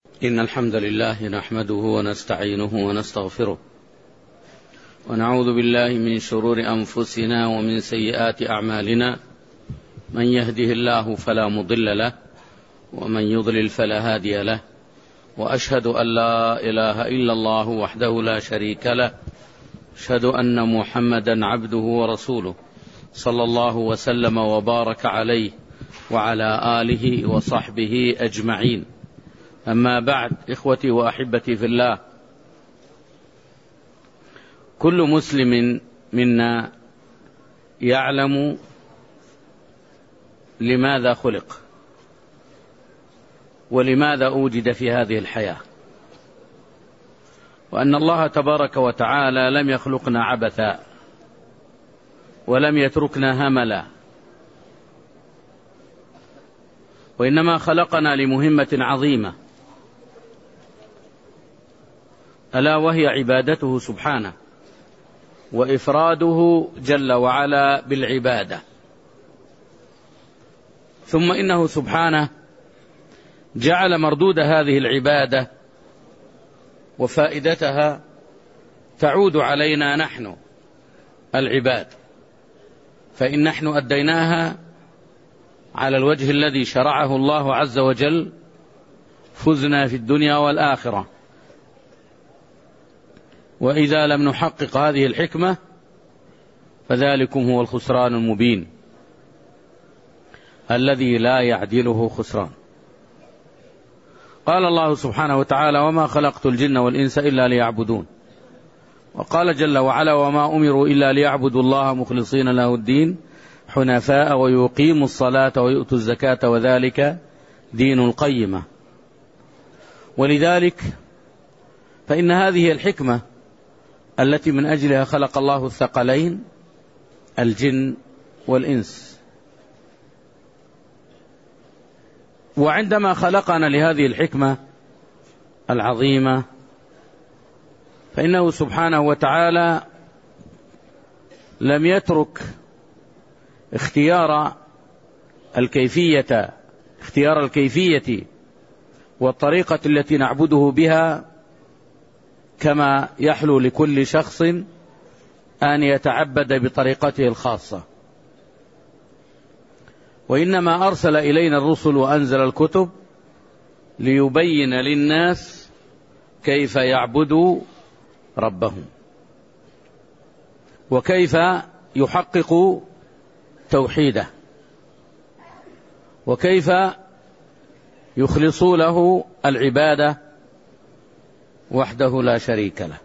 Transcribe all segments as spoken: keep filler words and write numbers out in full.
إن الحمد لله نحمده ونستعينه ونستغفره ونعوذ بالله من شرور أنفسنا ومن سيئات أعمالنا. من يهده الله فلا مضل له ومن يضلل فلا هادي له، وأشهد أن لا إله إلا الله وحده لا شريك له، أشهد أن محمدا عبده ورسوله صلى الله وسلم وبارك عليه وعلى آله وصحبه أجمعين. أما بعد، إخوتي وأحبتي في الله، كل مسلم منا يعلم لماذا خلق ولماذا أوجد في هذه الحياة، وأن الله تبارك وتعالى لم يخلقنا عبثا ولم يتركنا هملا، وإنما خلقنا لمهمة عظيمة، ألا وهي عبادته سبحانه وإفراده جل وعلا بالعبادة. ثم إنه سبحانه جعل مردود هذه العبادة وفائدتها تعود علينا نحن العباد، فإن نحن أديناها على الوجه الذي شرعه الله عز وجل فزنا في الدنيا والآخرة. وإذا لم نحقق هذه الحكمة فذلكم هو الخسران المبين الذي لا يعدله خسران. قال الله سبحانه وتعالى: وما خلقت الجن والإنس إلا ليعبدون. وقال جل وعلا: وما أمروا إلا ليعبدوا الله مخلصين له الدين حنفاء ويقيموا الصلاة ويؤتوا الزكاة وذلك دين القيمة. ولذلك فإن هذه الحكمة التي من أجلها خلق الله الثقلين الجن والإنس. وعندما خلقنا لهذه الحكمة العظيمة فإنه سبحانه وتعالى لم يترك اختيار الكيفية اختيار الكيفية والطريقة التي نعبده بها كما يحلو لكل شخص أن يتعبد بطريقته الخاصة، وإنما أرسل إلينا الرسل وأنزل الكتب ليبين للناس كيف يعبدوا ربهم وكيف يحققوا توحيده وكيف يخلصوا له العبادة وحده لا شريك له.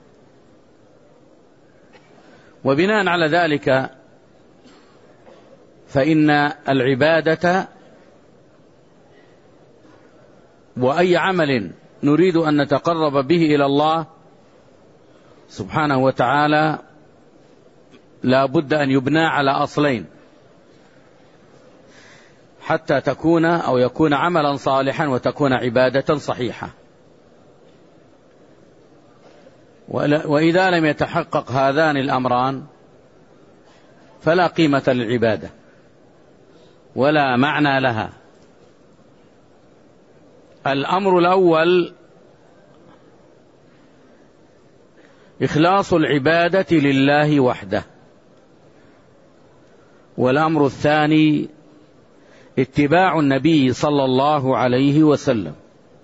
وبناء على ذلك فإن العبادة وأي عمل نريد أن نتقرب به إلى الله سبحانه وتعالى لا بد أن يبنى على أصلين حتى تكون أو يكون عملا صالحا وتكون عبادة صحيحة. وإذا لم يتحقق هذان الأمران فلا قيمة للعبادة ولا معنى لها. الأمر الأول إخلاص العبادة لله وحده، والأمر الثاني اتباع النبي صلى الله عليه وسلم.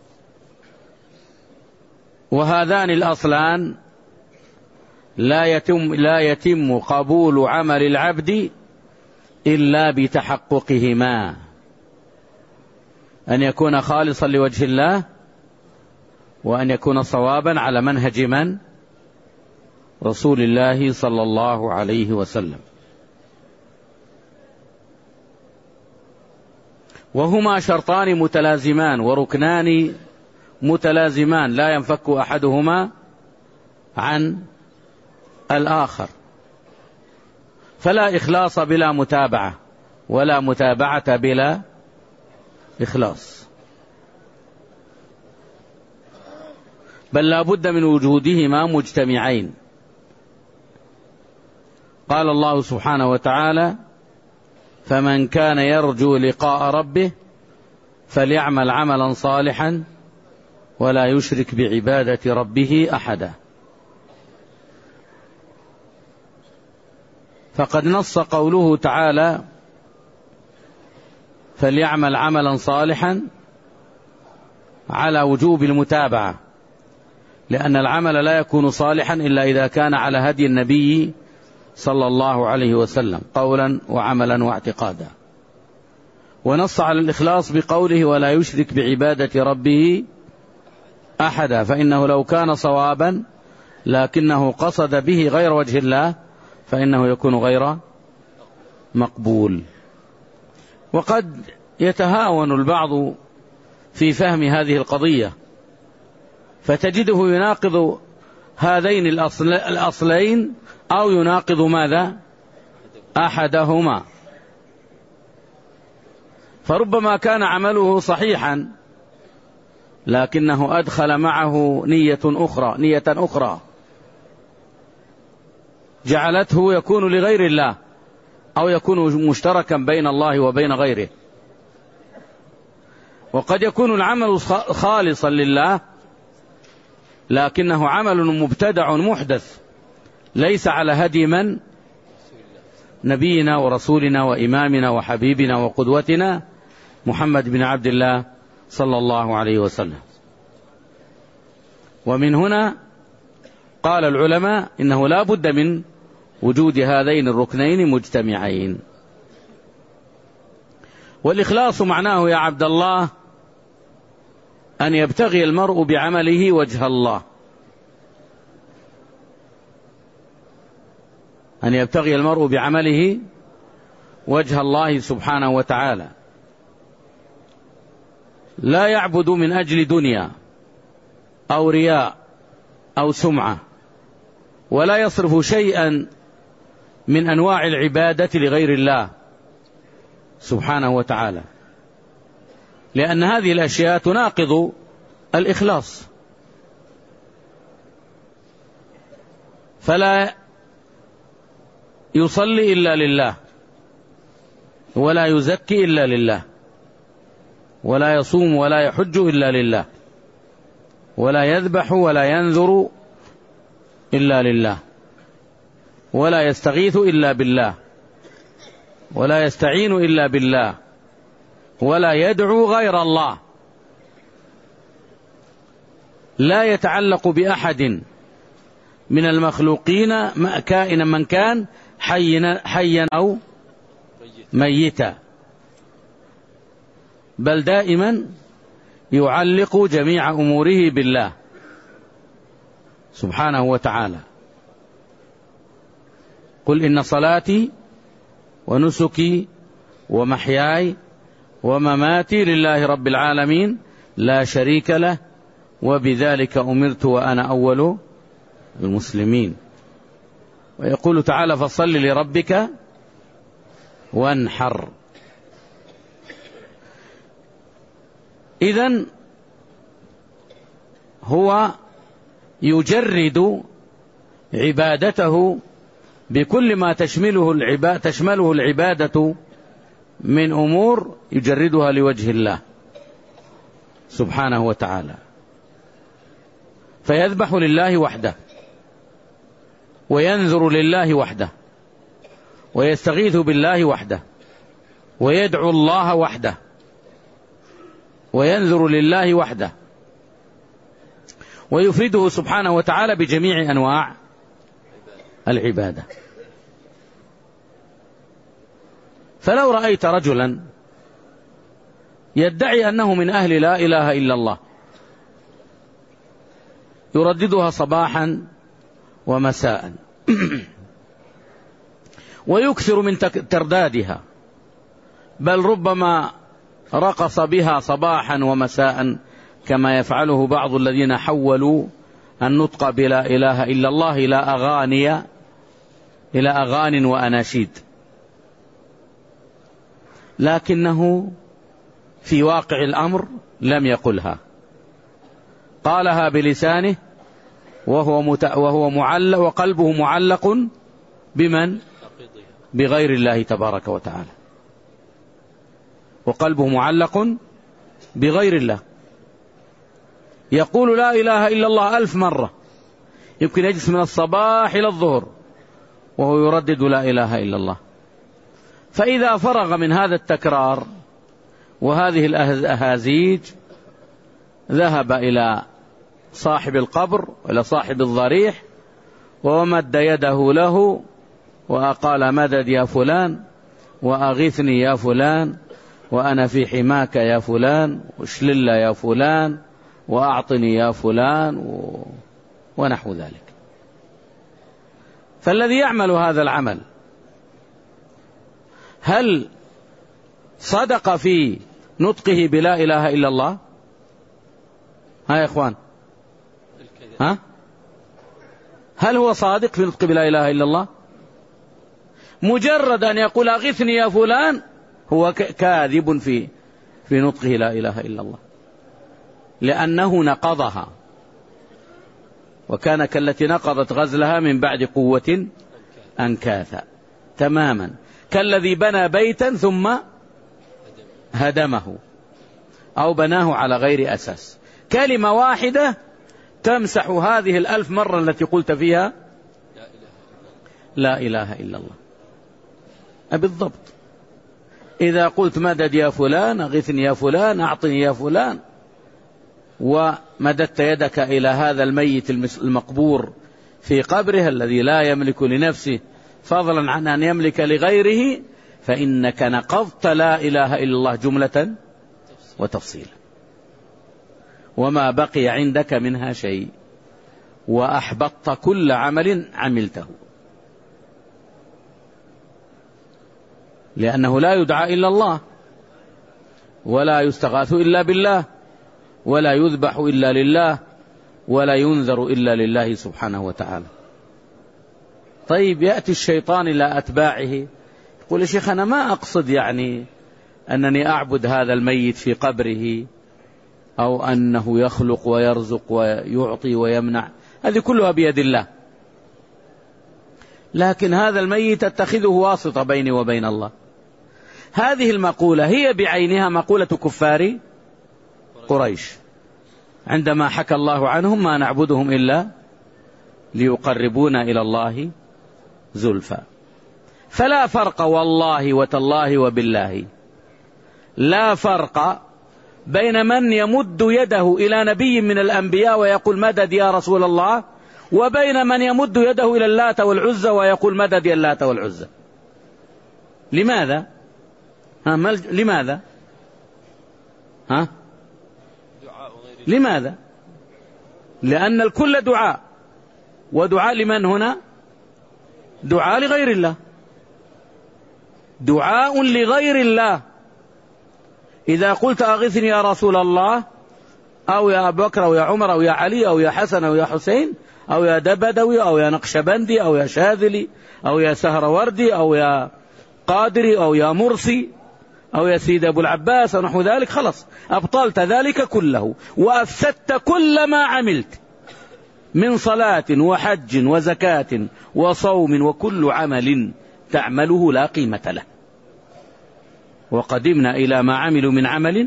وهذان الأصلان لا يتم, لا يتم قبول عمل العبد إلا بتحققهما، أن يكون خالصا لوجه الله، وأن يكون صوابا على منهج من؟ رسول الله صلى الله عليه وسلم. وهما شرطان متلازمان وركنان متلازمان لا ينفك أحدهما عن الآخر، فلا إخلاص بلا متابعة ولا متابعة بلا إخلاص، بل لا بد من وجودهما مجتمعين. قال الله سبحانه وتعالى: فمن كان يرجو لقاء ربه فليعمل عملا صالحا ولا يشرك بعبادة ربه أحدا. فقد نص قوله تعالى: فليعمل عملا صالحا، على وجوب المتابعة، لأن العمل لا يكون صالحا إلا إذا كان على هدي النبي صلى الله عليه وسلم قولا وعملا واعتقادا. ونص على الإخلاص بقوله: ولا يشرك بعبادة ربه أحدا، فإنه لو كان صوابا لكنه قصد به غير وجه الله فإنه يكون غير مقبول. وقد يتهاون البعض في فهم هذه القضية، فتجده يناقض هذين الأصلين أو يناقض ماذا؟ أحدهما. فربما كان عمله صحيحا لكنه أدخل معه نية أخرى نية أخرى جعلته يكون لغير الله، أو يكون مشتركا بين الله وبين غيره. وقد يكون العمل خالصا لله لكنه عمل مبتدع محدث ليس على هدي من؟ نبينا ورسولنا وإمامنا وحبيبنا وقدوتنا محمد بن عبد الله صلى الله عليه وسلم. ومن هنا قال العلماء إنه لا بد من وجود هذين الركنين مجتمعين. والإخلاص معناه يا عبد الله أن يبتغي المرء بعمله وجه الله، أن يبتغي المرء بعمله وجه الله سبحانه وتعالى، لا يعبد من أجل دنيا أو رياء أو سمعة، ولا يصرف شيئا من أنواع العبادة لغير الله سبحانه وتعالى، لأن هذه الأشياء تناقض الإخلاص. فلا يصلي إلا لله، ولا يزكي إلا لله، ولا يصوم ولا يحج إلا لله، ولا يذبح ولا ينذر إلا لله، ولا يستغيث إلا بالله، ولا يستعين إلا بالله، ولا يدعو غير الله، لا يتعلق بأحد من المخلوقين كائنا من كان، حيا أو ميتا، بل دائما يعلق جميع أموره بالله سبحانه وتعالى. قل إن صلاتي ونسكي ومحياي ومماتي لله رب العالمين لا شريك له وبذلك أمرت وأنا أول المسلمين. ويقول تعالى: فصل لربك وانحر. إذن هو يجرد عبادته بكل ما تشمله العبادة, تشمله العبادة من أمور يجردها لوجه الله سبحانه وتعالى، فيذبح لله وحده، وينذر لله وحده، ويستغيث بالله وحده، ويدعو الله وحده، وينذر لله وحده، ويفرده سبحانه وتعالى بجميع أنواع العبادة. فلو رأيت رجلا يدعي أنه من أهل لا إله إلا الله يرددها صباحا ومساء ويكثر من تردادها، بل ربما رقص بها صباحا ومساء كما يفعله بعض الذين حولوا النطق بلا إله إلا الله إلى أغاني إلى أغان وأناشيد، لكنه في واقع الأمر لم يقلها، قالها بلسانه وهو مت... وهو معلق وقلبه معلق بمن؟ بغير الله تبارك وتعالى، وقلبه معلق بغير الله. يقول لا إله إلا الله ألف مرة، يمكن يجلس من الصباح إلى الظهر وهو يردد لا إله إلا الله. فإذا فرغ من هذا التكرار وهذه الأهازيج ذهب إلى صاحب القبر وإلى صاحب الضريح ومد يده له وقال مدد يا فلان، وأغثني يا فلان، وأنا في حماك يا فلان، واشلل يا فلان، وأعطني يا فلان، و... ونحو ذلك. فالذي يعمل هذا العمل هل صدق في نطقه بلا إله إلا الله؟ ها يا إخوان، ها؟ هل هو صادق في نطق بلا إله إلا الله؟ مجرد أن يقول أغثني يا فلان هو كاذب في في نطقه لا إله إلا الله، لأنه نقضها، وكان كالتي نقضت غزلها من بعد قوة أنكاثا، تماما كالذي بنى بيتا ثم هدمه أو بناه على غير أساس. كلمة واحدة تمسح هذه الألف مرة التي قلت فيها لا إله إلا الله. بالضبط، إذا قلت مدد يا فلان، أغثني يا فلان، أعطني يا فلان، ومددت يدك إلى هذا الميت المقبور في قبره الذي لا يملك لنفسه فضلا عن أن يملك لغيره، فإنك نقضت لا إله إلا الله جملة وتفصيلا، وما بقي عندك منها شيء، وأحبطت كل عمل عملته، لأنه لا يدعى إلا الله، ولا يستغاث إلا بالله، ولا يذبح إلا لله، ولا ينذر إلا لله سبحانه وتعالى. طيب يأتي الشيطان إلى أتباعه يقول يا شيخ أنا ما أقصد يعني أنني أعبد هذا الميت في قبره، أو أنه يخلق ويرزق ويعطي ويمنع، هذه كلها بيد الله، لكن هذا الميت اتخذه واسطة بيني وبين الله. هذه المقولة هي بعينها مقولة كفار قريش عندما حكى الله عنهم ما نعبدهم إلا ليقربونا إلى الله زلفى. فلا فرق والله وتالله وبالله، لا فرق بين من يمد يده إلى نبي من الأنبياء ويقول مدد يا رسول الله، وبين من يمد يده إلى اللات والعزى ويقول مدد يا اللات والعزى. لماذا؟ ها مل... لماذا؟ ها؟ لماذا؟ لأن الكل دعاء، ودعاء لمن هنا؟ دعاء لغير الله، دعاء لغير الله. إذا قلت أغثني يا رسول الله، أو يا أبو بكر أو يا عمر أو يا علي أو يا حسن أو يا حسين أو يا دبدوي أو يا نقشبندي أو يا شاذلي أو يا سهروردي أو يا قادري أو يا مرسي أو يا سيد أبو العباس أو نحو ذلك، خلص أبطلت ذلك كله وأفسدت كل ما عملت من صلاة وحج وزكاة وصوم، وكل عمل تعمله لا قيمة له. وقدمنا إلى ما عملوا من عمل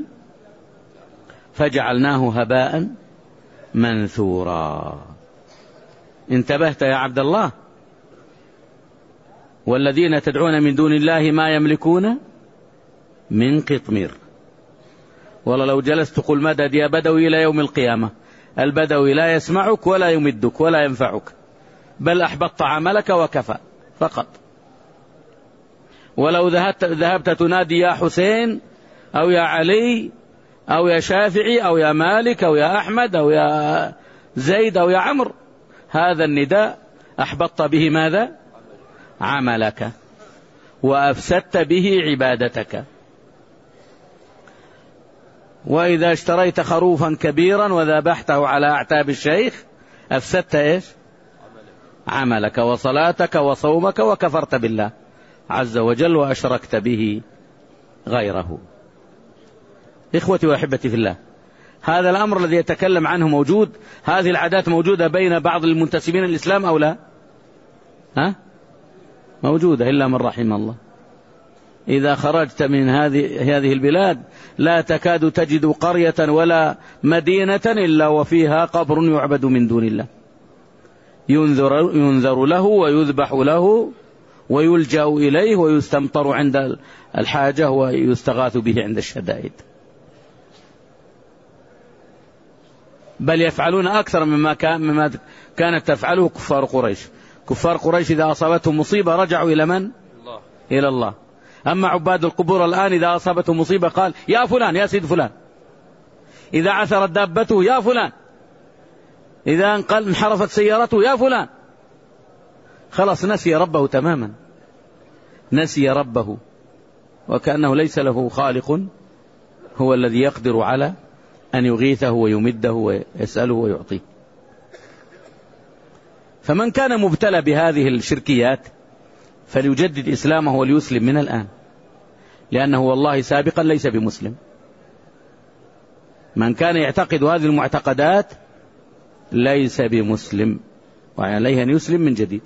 فجعلناه هباء منثورا. انتبهت يا عبد الله؟ والذين تدعون من دون الله ما يملكون من قطمير. والله لو جلست قل مدد يا بدوي إلى يوم القيامة، البدوي لا يسمعك ولا يمدك ولا ينفعك، بل أحبطت عملك وكفى فقط. ولو ذهبت, ذهبت تنادي يا حسين أو يا علي أو يا شافعي أو يا مالك أو يا أحمد أو يا زيد أو يا عمرو، هذا النداء أحبطت به ماذا؟ عملك، وأفسدت به عبادتك. وإذا اشتريت خروفا كبيرا وذبحته على أعتاب الشيخ أفسدت إيش؟ عملك وصلاتك وصومك، وكفرت بالله عز وجل وأشركت به غيره. إخوتي وأحبتي في الله، هذا الأمر الذي يتكلم عنه موجود، هذه العادات موجودة بين بعض المنتسبين للإسلام أو لا؟ ها؟ موجودة إلا من رحم الله. إذا خرجت من هذه هذه البلاد لا تكاد تجد قرية ولا مدينة إلا وفيها قبر يعبد من دون الله، ينذر, ينذر له ويذبح له ويلجأ إليه ويستمطر عند الحاجة ويستغاث به عند الشدائد، بل يفعلون أكثر مما كان مما كانت تفعله كفار قريش. كفار قريش إذا أصابتهم مصيبة رجعوا إلى من؟ الله. إلى الله. أما عباد القبور الآن إذا أصابتهم مصيبة قال يا فلان يا سيد فلان، إذا عثرت دابته يا فلان، إذا انقل انحرفت سيارته يا فلان، خلاص نسي ربه تماما، نسي ربه، وكأنه ليس له خالق هو الذي يقدر على أن يغيثه ويمده ويسأله ويعطيه. فمن كان مبتلى بهذه الشركيات فليجدد إسلامه وليسلم من الآن، لأنه والله سابقا ليس بمسلم. من كان يعتقد هذه المعتقدات ليس بمسلم، وعليه أن يسلم من جديد.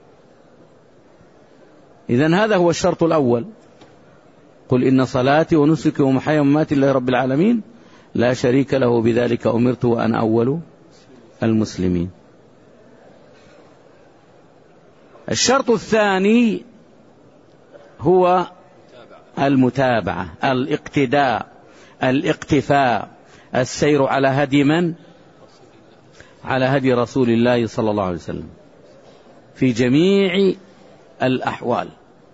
إذن هذا هو الشرط الأول: قل إن صلاتي ونسكي ومحياي ومماتي لله رب العالمين لا شريك له بذلك أمرت وأنا أول المسلمين. الشرط الثاني هو المتابعة، الاقتداء، الاقتفاء، السير على هدي من؟ على هدي رسول الله صلى الله عليه وسلم في جميع الأحوال،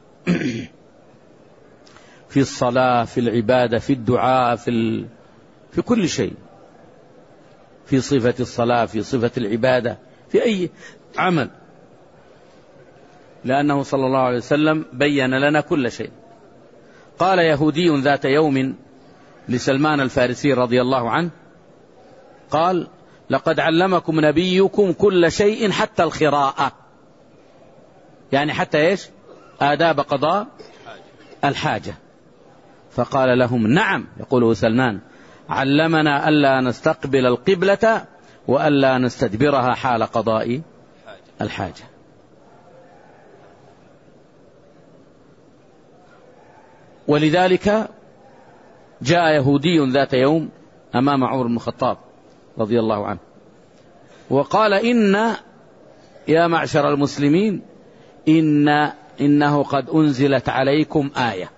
في الصلاة، في العبادة، في الدعاء، في, ال... في كل شيء، في صفة الصلاة، في صفة العبادة، في أي عمل، لأنه صلى الله عليه وسلم بين لنا كل شيء. قال يهودي ذات يوم لسلمان الفارسي رضي الله عنه، قال: لقد علمكم نبيكم كل شيء حتى الخراءة، يعني حتى إيش؟ آداب قضاء الحاجة. فقال لهم: نعم، يقوله سلمان، علمنا ألا نستقبل القبلة وألا نستدبرها حال قضاء الحاجة. ولذلك جاء يهودي ذات يوم أمام عمر بن الخطاب رضي الله عنه وقال: إن يا معشر المسلمين إن إنه قد أنزلت عليكم آية،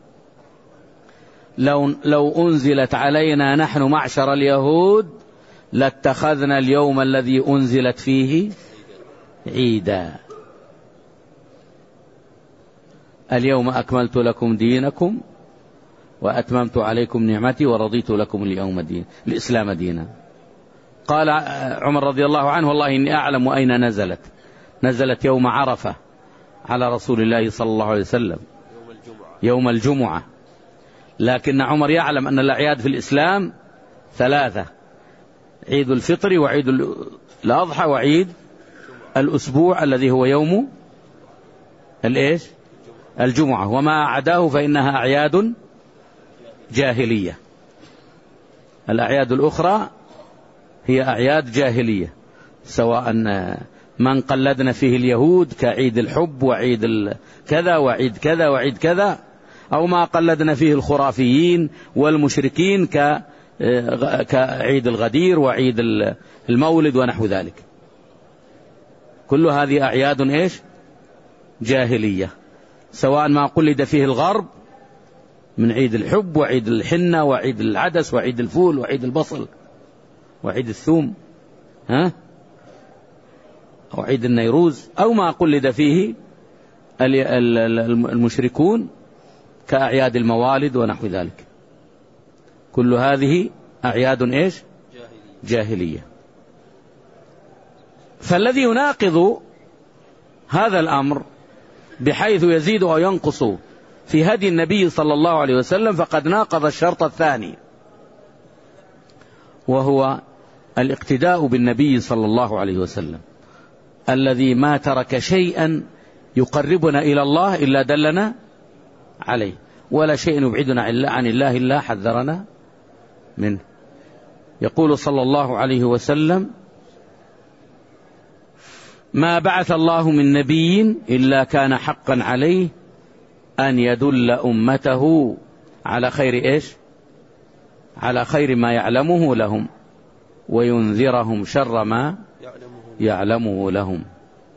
لو, لو أنزلت علينا نحن معشر اليهود لاتخذنا اليوم الذي أنزلت فيه عيدا، اليوم أكملت لكم دينكم وأتممت عليكم نعمتي ورضيت لكم اليوم دين الإسلام دينا. قال عمر رضي الله عنه: والله إني أعلم أين نزلت، نزلت يوم عرفة على رسول الله صلى الله عليه وسلم يوم الجمعة، لكن عمر يعلم أن الأعياد في الإسلام ثلاثة: عيد الفطر وعيد الأضحى وعيد الأسبوع الذي هو يوم الإيش؟ الجمعة، وما عداه فإنها أعياد جاهلية. الأعياد الأخرى هي أعياد جاهلية، سواء من قلدنا فيه اليهود كعيد الحب وعيد كذا وعيد كذا وعيد كذا، أو ما قلدنا فيه الخرافيين والمشركين كعيد الغدير وعيد المولد ونحو ذلك. كل هذه أعياد إيش؟ جاهلية، سواء ما قلد فيه الغرب من عيد الحب وعيد الحنة وعيد العدس وعيد الفول وعيد البصل وعيد الثوم، ها؟ أو عيد النيروز، أو ما قلد فيه المشركون كأعياد الموالد ونحو ذلك. كل هذه أعياد إيش؟ جاهلية. فالذي يناقض هذا الأمر بحيث يزيد أو ينقص في هدي النبي صلى الله عليه وسلم فقد ناقض الشرط الثاني، وهو الاقتداء بالنبي صلى الله عليه وسلم الذي ما ترك شيئا يقربنا إلى الله إلا دلنا عليه، ولا شيء يبعدنا عن الله إلا حذرنا منه. يقول صلى الله عليه وسلم: ما بعث الله من نبي إلا كان حقا عليه أن يدل أمته على خير إيش؟ على خير ما يعلمه لهم، وينذرهم شر ما يعلمه لهم.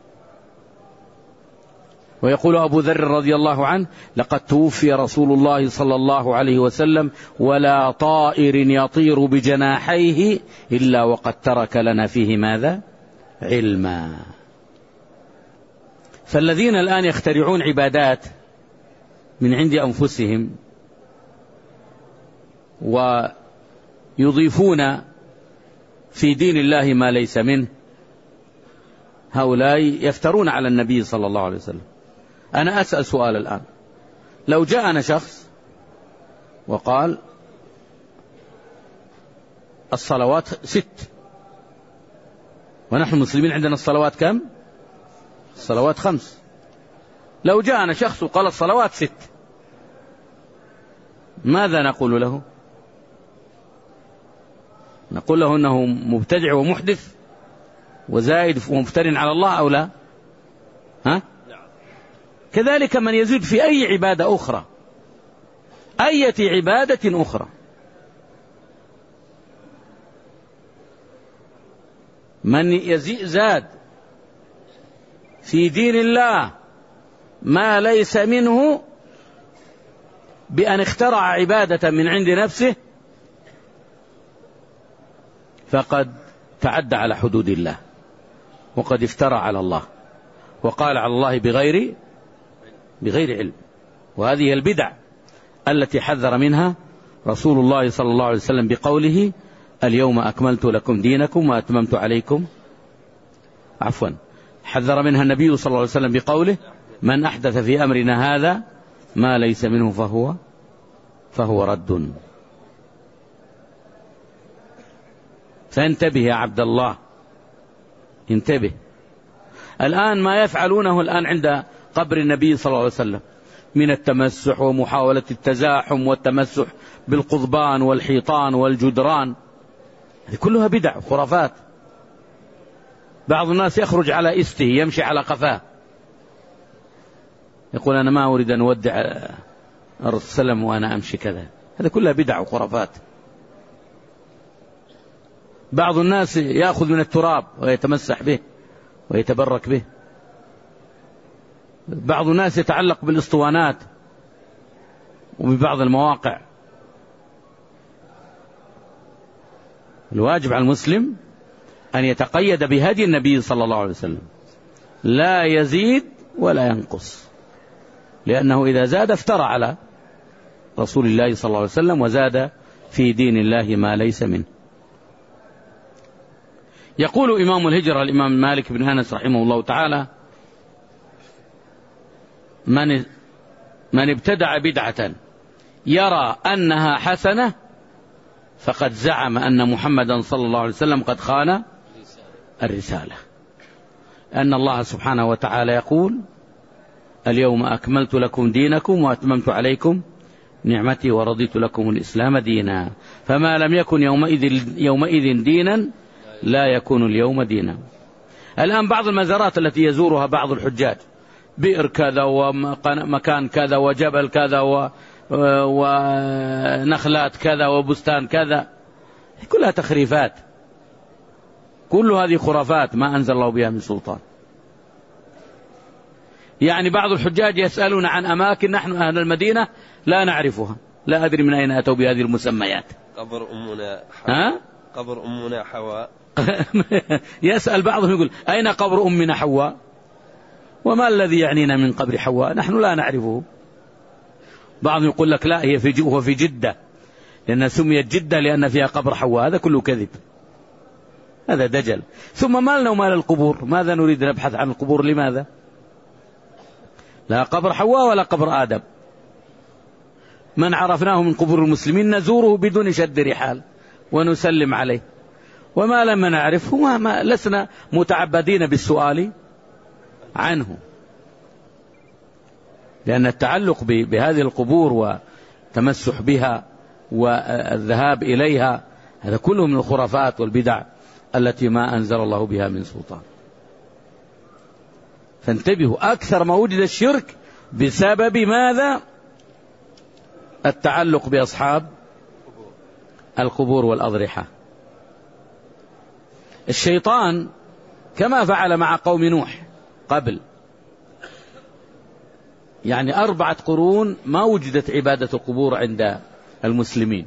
ويقول أبو ذر رضي الله عنه: لقد توفي رسول الله صلى الله عليه وسلم ولا طائر يطير بجناحيه إلا وقد ترك لنا فيه ماذا؟ علما. فالذين الآن يخترعون عبادات من عند أنفسهم ويضيفون في دين الله ما ليس منه، هؤلاء يفترون على النبي صلى الله عليه وسلم. أنا أسأل سؤال الآن: لو جاءنا شخص وقال الصلوات ست، ونحن المسلمين عندنا الصلوات كم؟ الصلوات خمس. لو جاءنا شخص وقال الصلوات ست، ماذا نقول له؟ نقول له أنه مبتدع ومحدث وزائد ومفتر على الله أو لا؟ ها؟ كذلك من يزيد في أي عبادة أخرى، أية عبادة أخرى، من يزيد زاد في دين الله ما ليس منه بأن اخترع عبادة من عند نفسه فقد تعدى على حدود الله، وقد افترى على الله، وقال على الله بغير بغير علم. وهذه البدع التي حذر منها رسول الله صلى الله عليه وسلم بقوله: اليوم أكملت لكم دينكم وأتممت عليكم عفوا حذر منها النبي صلى الله عليه وسلم بقوله: من أحدث في أمرنا هذا ما ليس منه فهو فهو رد. فانتبه يا عبد الله، انتبه. الآن ما يفعلونه الآن عند قبر النبي صلى الله عليه وسلم من التمسح ومحاولة التزاحم والتمسح بالقضبان والحيطان والجدران، هذه كلها بدع وخرافات. بعض الناس يخرج على إسته، يمشي على قفاه، يقول أنا ما أريد أن أودع الرسول وأنا أمشي كذا، هذا كلها بدع وخرافات. بعض الناس يأخذ من التراب ويتمسح به ويتبرك به. بعض الناس يتعلق بالاسطوانات وببعض المواقع. الواجب على المسلم أن يتقيد بهدي النبي صلى الله عليه وسلم، لا يزيد ولا ينقص، لأنه إذا زاد افترى على رسول الله صلى الله عليه وسلم وزاد في دين الله ما ليس منه. يقول إمام الهجرة الإمام مالك بن أنس رحمه الله تعالى: من من ابتدع بدعة يرى أنها حسنة فقد زعم أن محمدا صلى الله عليه وسلم قد خان الرسالة. أن الله سبحانه وتعالى يقول: اليوم أكملت لكم دينكم وأتممت عليكم نعمتي ورضيت لكم الإسلام دينا، فما لم يكن يومئذ, يومئذ دينا لا يكون اليوم دينا. الآن بعض المزارات التي يزورها بعض الحجاج، بئر كذا ومكان كذا وجبل كذا ونخلات كذا وبستان كذا، كلها تخريفات، كل هذه خرافات ما أنزل الله بها من سلطان. يعني بعض الحجاج يسألون عن أماكن نحن أهل المدينة لا نعرفها، لا أدري من أين أتوا بهذه المسميات. قبر أمنا حواء، قبر أمنا حواء يسأل بعضهم يقول: أين قبر أمنا حواء؟ وما الذي يعنينا من قبر حواء؟ نحن لا نعرفه. بعضهم يقول لك: لا، هي في هو في جدة، لأنها سميت جدة لأن فيها قبر حواء. هذا كله كذب، هذا دجل. ثم ما لنا ومال القبور؟ ماذا نريد نبحث عن القبور؟ لماذا؟ لا قبر حواء ولا قبر آدم. من عرفناه من قبور المسلمين نزوره بدون شد رحال ونسلم عليه، وما لم نعرفه ما ما لسنا متعبدين بالسؤال عنه، لأن التعلق بهذه القبور والتمسح بها والذهاب إليها هذا كله من الخرافات والبدع التي ما أنزل الله بها من سلطان. فانتبهوا، أكثر ما وجد الشرك بسبب ماذا؟ التعلق بأصحاب القبور والأضرحة. الشيطان كما فعل مع قوم نوح قبل، يعني أربعة قرون ما وجدت عبادة القبور عند المسلمين،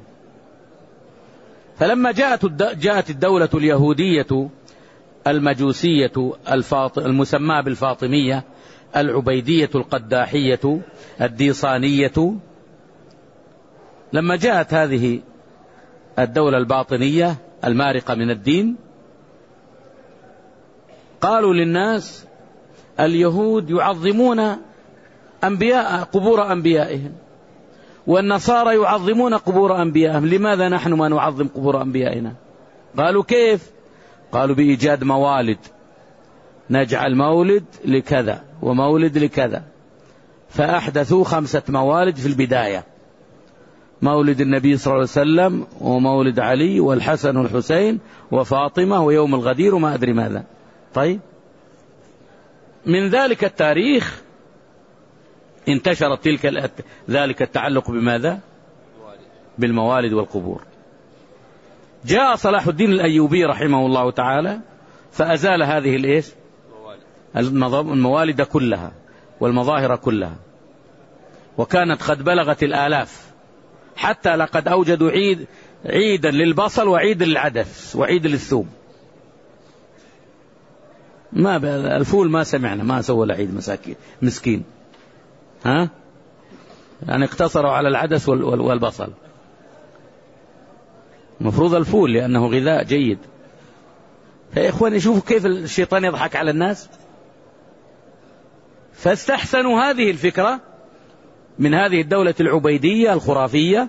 فلما جاءت جاءت الدولة اليهودية المجوسية المسماة بالفاطمية العبيدية القداحية الديصانية، لما جاءت هذه الدولة الباطنية المارقة من الدين، قالوا للناس اليهود يعظمون أنبياء قبور أنبيائهم، والنصارى يعظمون قبور أنبيائهم، لماذا نحن ما نعظم قبور أنبيائنا؟ قالوا كيف؟ قالوا بإيجاد موالد، نجعل مولد لكذا ومولد لكذا، فأحدثوا خمسة موالد في البداية، مولد النبي صلى الله عليه وسلم ومولد علي والحسن والحسين وفاطمة ويوم الغدير وما أدري ماذا. طيب، من ذلك التاريخ انتشرت تلك ذلك التعلق بماذا؟ بالموالد والقبور. جاء صلاح الدين الأيوبي رحمه الله تعالى فأزال هذه الإيش؟ الموالد كلها والمظاهر كلها، وكانت قد بلغت الآلاف، حتى لقد أوجدوا عيد عيدا للبصل وعيد للعدس وعيد للثوم. ما الفول ما سمعنا، ما سوى العيد مساكين مسكين، ها يعني اقتصروا على العدس والبصل. مفروض الفول لأنه غذاء جيد. فيا إخواني شوفوا كيف الشيطان يضحك على الناس. فاستحسنوا هذه الفكرة من هذه الدولة العبيدية الخرافية،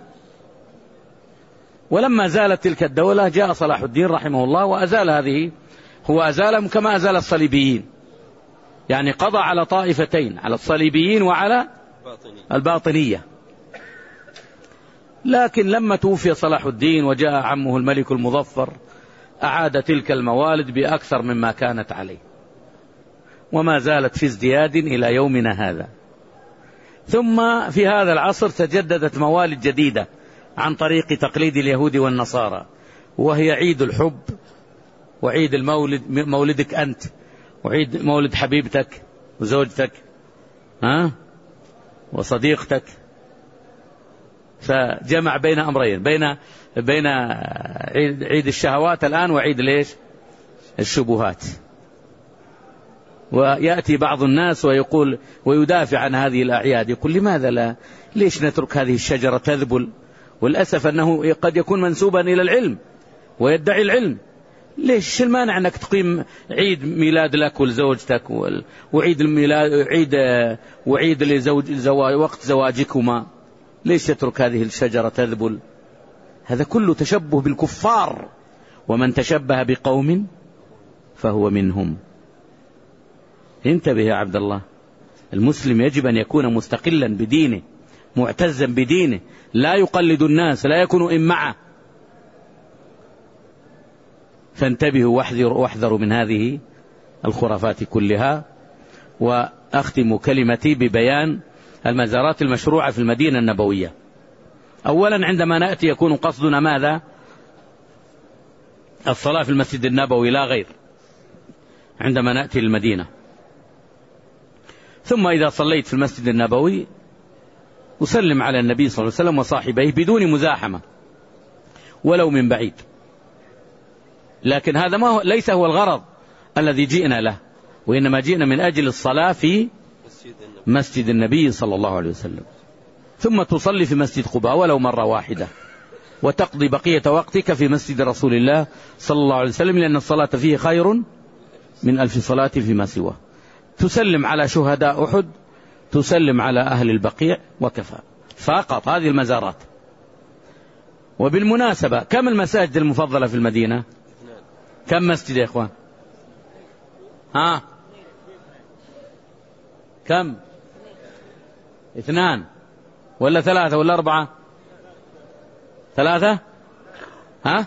ولما زالت تلك الدولة جاء صلاح الدين رحمه الله وأزال هذه، هو أزالهم كما أزال الصليبيين، يعني قضى على طائفتين، على الصليبيين وعلى الباطنية. لكن لما توفي صلاح الدين وجاء عمه الملك المظفر أعاد تلك الموالد بأكثر مما كانت عليه، وما زالت في ازدياد إلى يومنا هذا. ثم في هذا العصر تجددت موالد جديدة عن طريق تقليد اليهود والنصارى، وهي عيد الحب وعيد المولد، مولدك أنت، وعيد مولد حبيبتك وزوجتك ها وصديقتك. فجمع بين أمرين، بين بين عيد الشهوات الآن وعيد ليش الشبهات. ويأتي بعض الناس ويقول ويدافع عن هذه الأعياد، يقول لماذا لا ليش نترك هذه الشجرة تذبل؟ والأسف أنه قد يكون منسوبا إلى العلم ويدعي العلم. ليش المانع أنك تقيم عيد ميلاد لك ولزوجتك وعيد الميلاد عيد وعيد لزوج زواج وقت زواجكما؟ ليش تترك هذه الشجرة تذبل؟ هذا كله تشبه بالكفار، ومن تشبه بقوم فهو منهم. انتبه يا عبد الله، المسلم يجب أن يكون مستقلا بدينه، معتزا بدينه، لا يقلد الناس، لا يكون إمعة. فانتبهوا واحذروا واحذروا من هذه الخرافات كلها. وأختم كلمتي ببيان المزارات المشروعة في المدينة النبوية. أولا عندما نأتي يكون قصدنا ماذا؟ الصلاة في المسجد النبوي لا غير، عندما نأتي للمدينة. ثم إذا صليت في المسجد النبوي أسلم على النبي صلى الله عليه وسلم وصاحبيه بدون مزاحمة ولو من بعيد. لكن هذا ما هو ليس هو الغرض الذي جئنا له، وإنما جئنا من أجل الصلاة في مسجد النبي صلى الله عليه وسلم. ثم تصلي في مسجد قباء ولو مرة واحدة، وتقضي بقية وقتك في مسجد رسول الله صلى الله عليه وسلم، لأن الصلاة فيه خير من ألف صلاة فيما سواه. تسلم على شهداء أحد، تسلم على أهل البقيع، وكفى. فقط هذه المزارات. وبالمناسبة كم المساجد المفضلة في المدينة؟ كم مسجد يا إخوان؟ ها كم؟ اثنان ولا ثلاثة ولا أربعة؟ ثلاثة. ها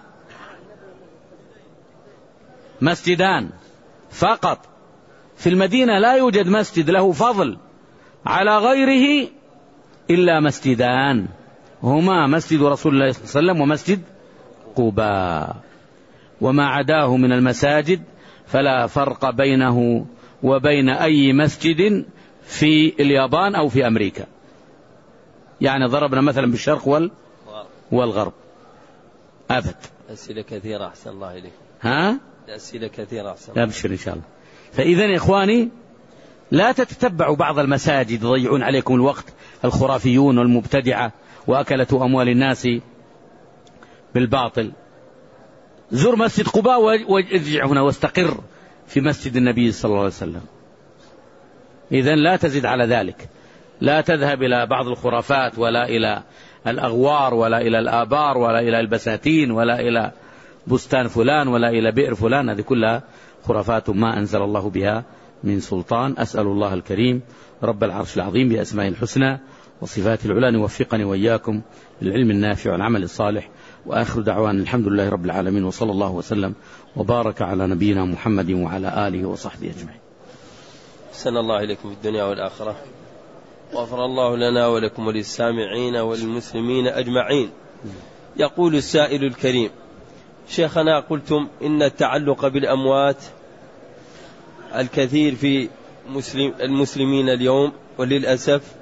مسجدان فقط في المدينة. لا يوجد مسجد له فضل على غيره إلا مسجدان، هما مسجد رسول الله صلى الله عليه وسلم ومسجد قباء، وما عداه من المساجد فلا فرق بينه وبين أي مسجد في اليابان أو في أمريكا. يعني ضربنا مثلا بالشرق والغرب أبد. أسئلة كثيرة أحسن الله إليك. ها؟ أسئلة كثيرة أحسن الله. أبشر إن شاء الله. فإذن يا إخواني لا تتتبعوا بعض المساجد يضيعون عليكم الوقت، الخرافيون والمبتدعة وأكلة أموال الناس بالباطل. زر مسجد قباء وارجع هنا واستقر في مسجد النبي صلى الله عليه وسلم. إذن لا تزد على ذلك، لا تذهب إلى بعض الخرافات ولا إلى الأغوار ولا إلى الآبار ولا إلى البساتين ولا إلى بستان فلان ولا إلى بئر فلان، هذه كلها خرافات ما أنزل الله بها من سلطان. أسأل الله الكريم رب العرش العظيم بأسماء الحسنى وصفات العلى أن يوفقني وإياكم للعلم النافع والعمل الصالح، وآخر دعوان الحمد لله رب العالمين، وصلى الله وسلم وبارك على نبينا محمد وعلى آله وصحبه أجمعين. أحسن الله إليكم في الدنيا والآخرة، وغفر الله لنا ولكم وللسامعين وللمسلمين أجمعين. يقول السائل الكريم: شيخنا، قلتم إن التعلق بالأموات الكثير في مسلم المسلمين اليوم، وللأسف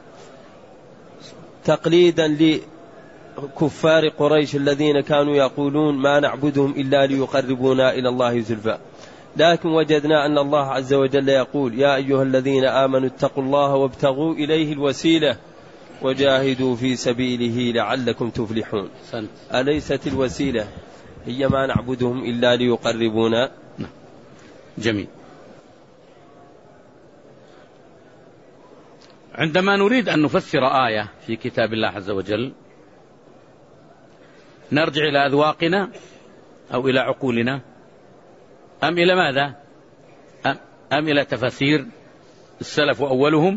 تقليدا لكفار قريش الذين كانوا يقولون ما نعبدهم إلا ليقربونا إلى الله زلفى، لكن وجدنا أن الله عز وجل يقول: يا أيها الذين آمنوا اتقوا الله وابتغوا إليه الوسيلة وجاهدوا في سبيله لعلكم تفلحون. أليست الوسيلة هي ما نعبدهم إلا ليقربونا؟ جميل. عندما نريد أن نفسر آية في كتاب الله عز وجل نرجع إلى أذواقنا أو إلى عقولنا أم إلى ماذا؟ أم إلى تفاسير السلف وأولهم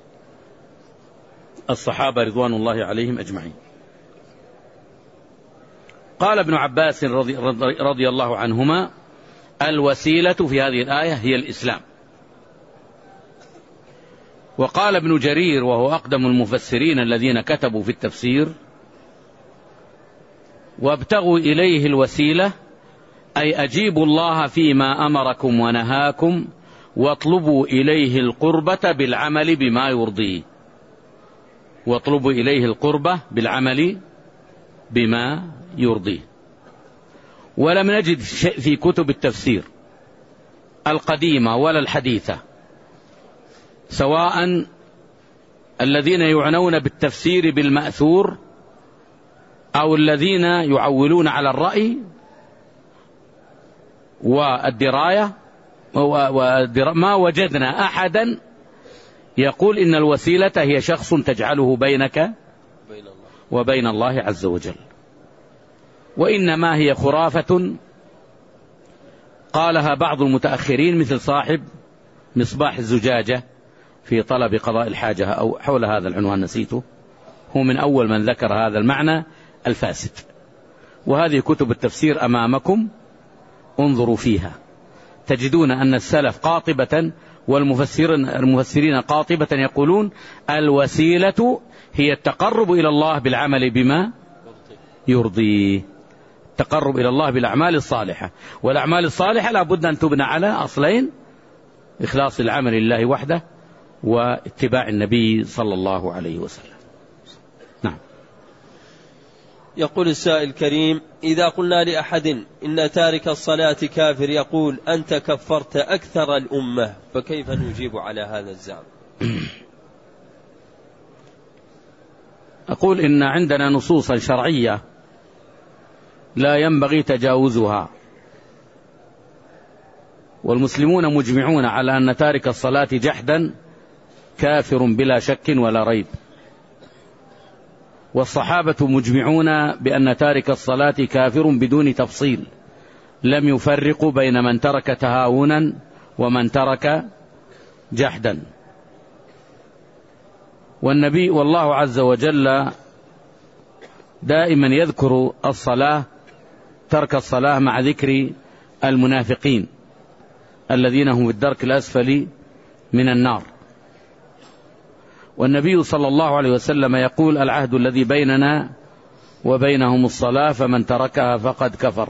الصحابة رضوان الله عليهم أجمعين. قال ابن عباس رضي, رضي الله عنهما: الوسيلة في هذه الآية هي الإسلام. وقال ابن جرير وهو أقدم المفسرين الذين كتبوا في التفسير: وابتغوا إليه الوسيلة أي أجيبوا الله فيما أمركم ونهاكم واطلبوا إليه القربة بالعمل بما يرضيه. واطلبوا إليه القربة بالعمل بما يرضيه. ولم نجد شيء في كتب التفسير القديمة ولا الحديثة، سواء الذين يعنون بالتفسير بالمأثور أو الذين يعولون على الرأي والدراية، ما وجدنا أحدا يقول إن الوسيلة هي شخص تجعله بينك وبين الله عز وجل، وإنما هي خرافة قالها بعض المتأخرين مثل صاحب مصباح الزجاجة في طلب قضاء الحاجة أو حول هذا العنوان نسيته، هو من أول من ذكر هذا المعنى الفاسد. وهذه كتب التفسير أمامكم، انظروا فيها تجدون أن السلف قاطبة والمفسرين المفسرين قاطبة يقولون الوسيلة هي التقرب إلى الله بالعمل بما يرضيه، التقرب إلى الله بالأعمال الصالحة. والأعمال الصالحة لا بد أن تبنى على أصلين: إخلاص العمل لله وحده واتباع النبي صلى الله عليه وسلم. نعم. يقول السائل الكريم: إذا قلنا لأحد إن تارك الصلاة كافر يقول أنت كفرت أكثر الأمة، فكيف نجيب على هذا الزعم؟ أقول إن عندنا نصوصا شرعية لا ينبغي تجاوزها، والمسلمون مجمعون على أن تارك الصلاة جحدا كافر بلا شك ولا ريب، والصحابة مجمعون بأن تارك الصلاة كافر بدون تفصيل، لم يفرقوا بين من ترك تهاونا ومن ترك جحدا. والنبي والله عز وجل دائما يذكر الصلاة ترك الصلاة مع ذكر المنافقين الذين هم في الدرك الأسفل من النار. والنبي صلى الله عليه وسلم يقول العهد الذي بيننا وبينهم الصلاة فمن تركها فقد كفر.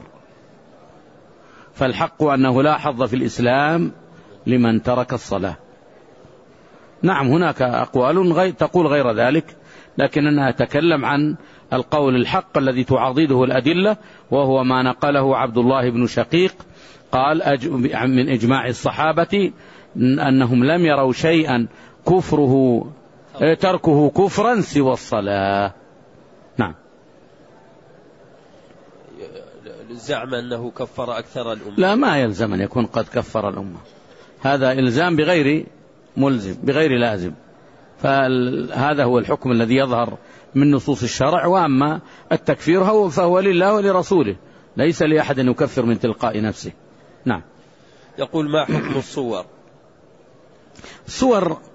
فالحق أنه لا حظ في الإسلام لمن ترك الصلاة. نعم هناك أقوال تقول غير ذلك، لكننا أتكلم عن القول الحق الذي تعضده الأدلة، وهو ما نقله عبد الله بن شقيق قال من إجماع الصحابة أنهم لم يروا شيئا كفره تركه كفرا سوى الصلاة. نعم. زعم أنه كفر أكثر الأمة. لا، ما يلزم أن يكون قد كفر الأمة، هذا إلزام بغير ملزم بغير لازم، فهذا هو الحكم الذي يظهر من نصوص الشرع. وأما التكفير فهو لله ولرسوله، ليس لأحد أن يكفر من تلقاء نفسه. نعم. يقول ما حكم الصور؟ الصور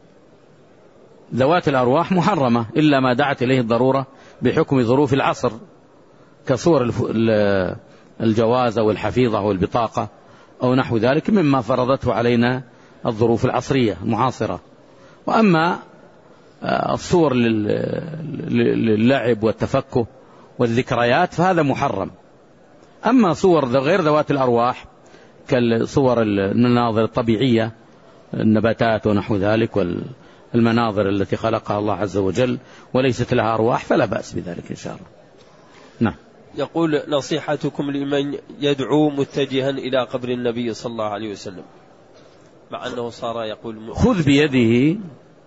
ذوات الأرواح محرمة إلا ما دعت إليه الضرورة بحكم ظروف العصر، كصور الجواز أو الحفيظة أو البطاقة أو نحو ذلك مما فرضته علينا الظروف العصرية المعاصرة. وأما الصور للعب والتفكه والذكريات فهذا محرم. أما صور غير ذوات الأرواح كالصور المناظر الطبيعية، النباتات ونحو ذلك والمناظر التي خلقها الله عز وجل وليست لها أرواح، فلا بأس بذلك إن شاء الله. نعم. يقول نصيحتكم لمن يدعو متجها إلى قبر النبي صلى الله عليه وسلم، مع أنه صار يقول خذ بيده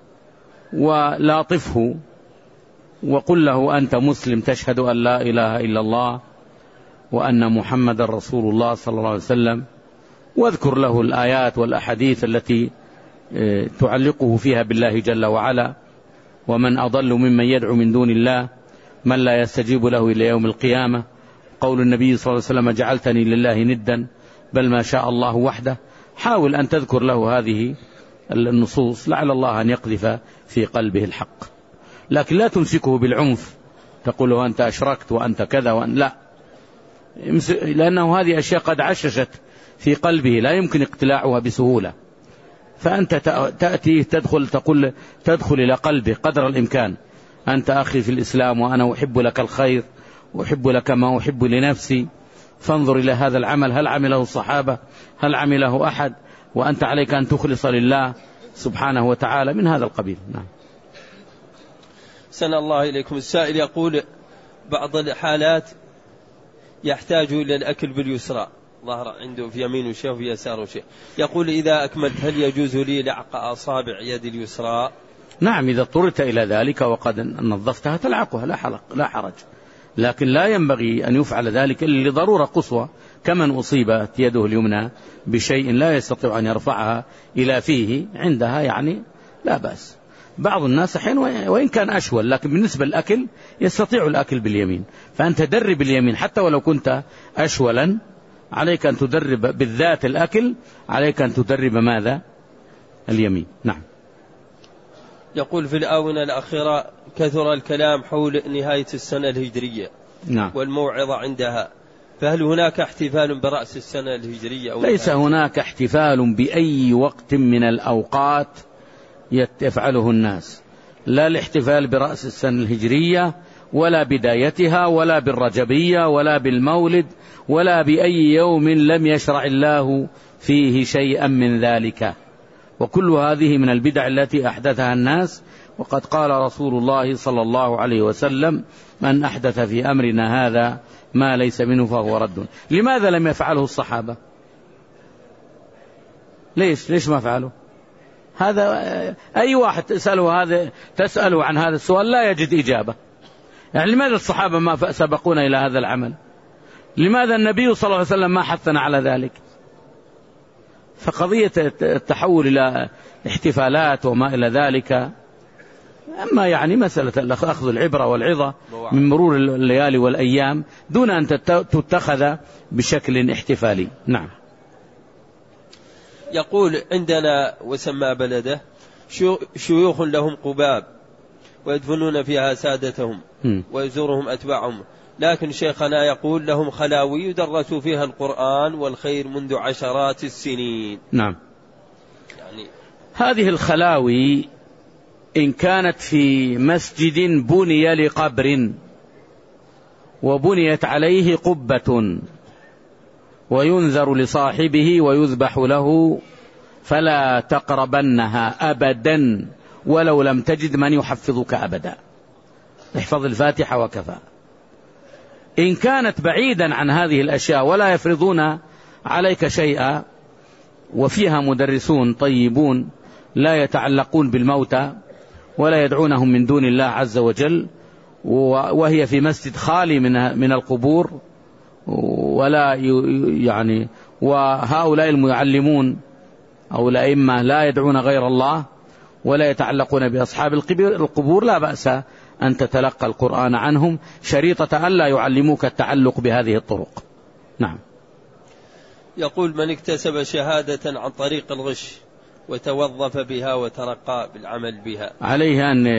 ولاطفه وقل له أنت مسلم تشهد أن لا إله إلا الله وأن محمد رسول الله صلى الله عليه وسلم، واذكر له الآيات والأحاديث التي تعلقه فيها بالله جل وعلا. ومن أضل ممن يدعو من دون الله من لا يستجيب له إلى يوم القيامة. قول النبي صلى الله عليه وسلم جعلتني لله ندا بل ما شاء الله وحده. حاول أن تذكر له هذه النصوص لعل الله أن يقذف في قلبه الحق، لكن لا تمسكه بالعنف تقول له أنت أشركت وأنت كذا وأن لا، لأنه هذه أشياء قد عششت في قلبه لا يمكن اقتلاعها بسهولة. فأنت تأتي تدخل تقول تدخل إلى قلبه قدر الإمكان، أنت أخي في الإسلام وأنا أحب لك الخير وأحب لك ما أحب لنفسي، فانظر إلى هذا العمل هل عمله الصحابة هل عمله أحد، وأنت عليك أن تخلص لله سبحانه وتعالى من هذا القبيل. نعم. سن الله إليكم. السائل يقول بعض الحالات يحتاج إلى الأكل باليسرى، ظهر عنده في يمين شيء وفي يسار شيء، يقول إذا أكملت هل يجوز لي لعق أصابع يد اليسرى؟ نعم إذا اضطررت إلى ذلك وقد نظفتها تلعقها لا حرج لا حرج، لكن لا ينبغي أن يفعل ذلك إلا لضرورة قصوى، كمن أصيبت يده اليمنى بشيء لا يستطيع أن يرفعها إلى فيه عندها يعني لا بأس. بعض الناس حين وإن كان أشول لكن بالنسبة للأكل يستطيع الأكل باليمين، فأنت درب اليمين حتى ولو كنت أشولا عليك أن تدرب بالذات الأكل، عليك أن تدرب ماذا؟ اليمين. نعم. يقول في الآونة الأخيرة كثر الكلام حول نهاية السنة الهجرية. نعم. والموعظة عندها، فهل هناك احتفال برأس السنة الهجرية أو ليس هناك احتفال بأي وقت من الأوقات يفعله الناس، لا الاحتفال برأس السنة الهجرية ولا بدايتها ولا بالرجبية ولا بالمولد ولا بأي يوم لم يشرع الله فيه شيئا من ذلك، وكل هذه من البدع التي أحدثها الناس. وقد قال رسول الله صلى الله عليه وسلم من أحدث في أمرنا هذا ما ليس منه فهو رد. لماذا لم يفعله الصحابة؟ ليش ليش ما فعلوا هذا؟ أي واحد تسأله هذا تسأله عن هذا السؤال لا يجد إجابة. يعني لماذا الصحابة ما سبقونا إلى هذا العمل؟ لماذا النبي صلى الله عليه وسلم ما حثنا على ذلك؟ فقضية التحول إلى احتفالات وما إلى ذلك، أما يعني مسألة أخذ العبرة والعظة من مرور الليالي والأيام دون أن تتخذ بشكل احتفالي. نعم. يقول عندنا وسمى بلده شيوخ لهم قباب ويدفنون فيها سادتهم ويزورهم أتباعهم، لكن شيخنا يقول لهم خلاوي يدرس فيها القرآن والخير منذ عشرات السنين. نعم. يعني هذه الخلاوي إن كانت في مسجد بني لقبر وبنيت عليه قبة وينذر لصاحبه ويذبح له فلا تقربنها أبدا ولو لم تجد من يحفظك أبدا، احفظ الفاتحة وكفى. إن كانت بعيدا عن هذه الأشياء ولا يفرضون عليك شيئا وفيها مدرسون طيبون لا يتعلقون بالموتى ولا يدعونهم من دون الله عز وجل، وهي في مسجد خالي من من القبور، ولا يعني وهؤلاء المعلمون أو الأئمة لا يدعون غير الله ولا يتعلقون بأصحاب القبور، لا بأس أن تتلقى القرآن عنهم شريطة ألا يعلموك التعلق بهذه الطرق. نعم. يقول: من اكتسب شهادة عن طريق الغش وتوظف بها وترقى بالعمل بها عليه أن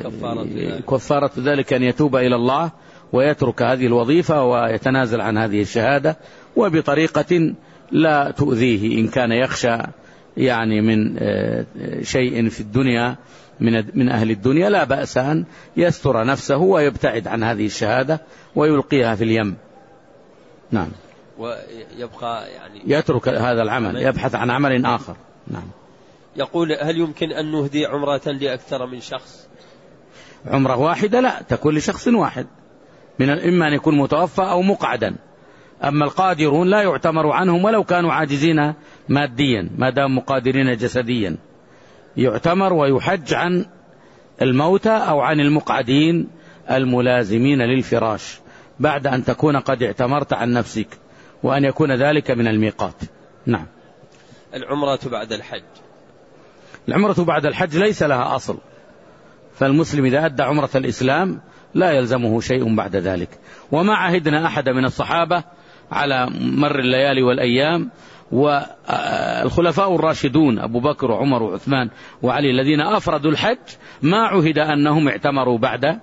كفارة ذلك أن يتوب إلى الله ويترك هذه الوظيفة ويتنازل عن هذه الشهادة وبطريقة لا تؤذيه، إن كان يخشى يعني من شيء في الدنيا من من أهل الدنيا لا بأس أن يستر نفسه ويبتعد عن هذه الشهادة ويلقيها في اليم. نعم. ويبقى يعني يترك هذا العمل يبحث عن عمل آخر. نعم. يقول: هل يمكن أن نهدي عمرة لأكثر من شخص؟ عمرة واحدة لا، تكون لشخص واحد، من إما أن يكون متوفى أو مقعدا. أما القادرون لا يعتمر عنهم ولو كانوا عاجزين ماديا ما دام مقادرين جسديا، يعتمر ويحج عن الموتى أو عن المقعدين الملازمين للفراش بعد أن تكون قد اعتمرت عن نفسك وأن يكون ذلك من الميقات. نعم. العمرة بعد الحج. العمرة بعد الحج ليس لها أصل، فالمسلم إذا أدى عمرة الإسلام لا يلزمه شيء بعد ذلك. وما عهدنا أحد من الصحابة على مر الليالي والأيام والخلفاء الراشدون أبو بكر وعمر وعثمان وعلي الذين أفردوا الحج ما عهد أنهم اعتمروا بعد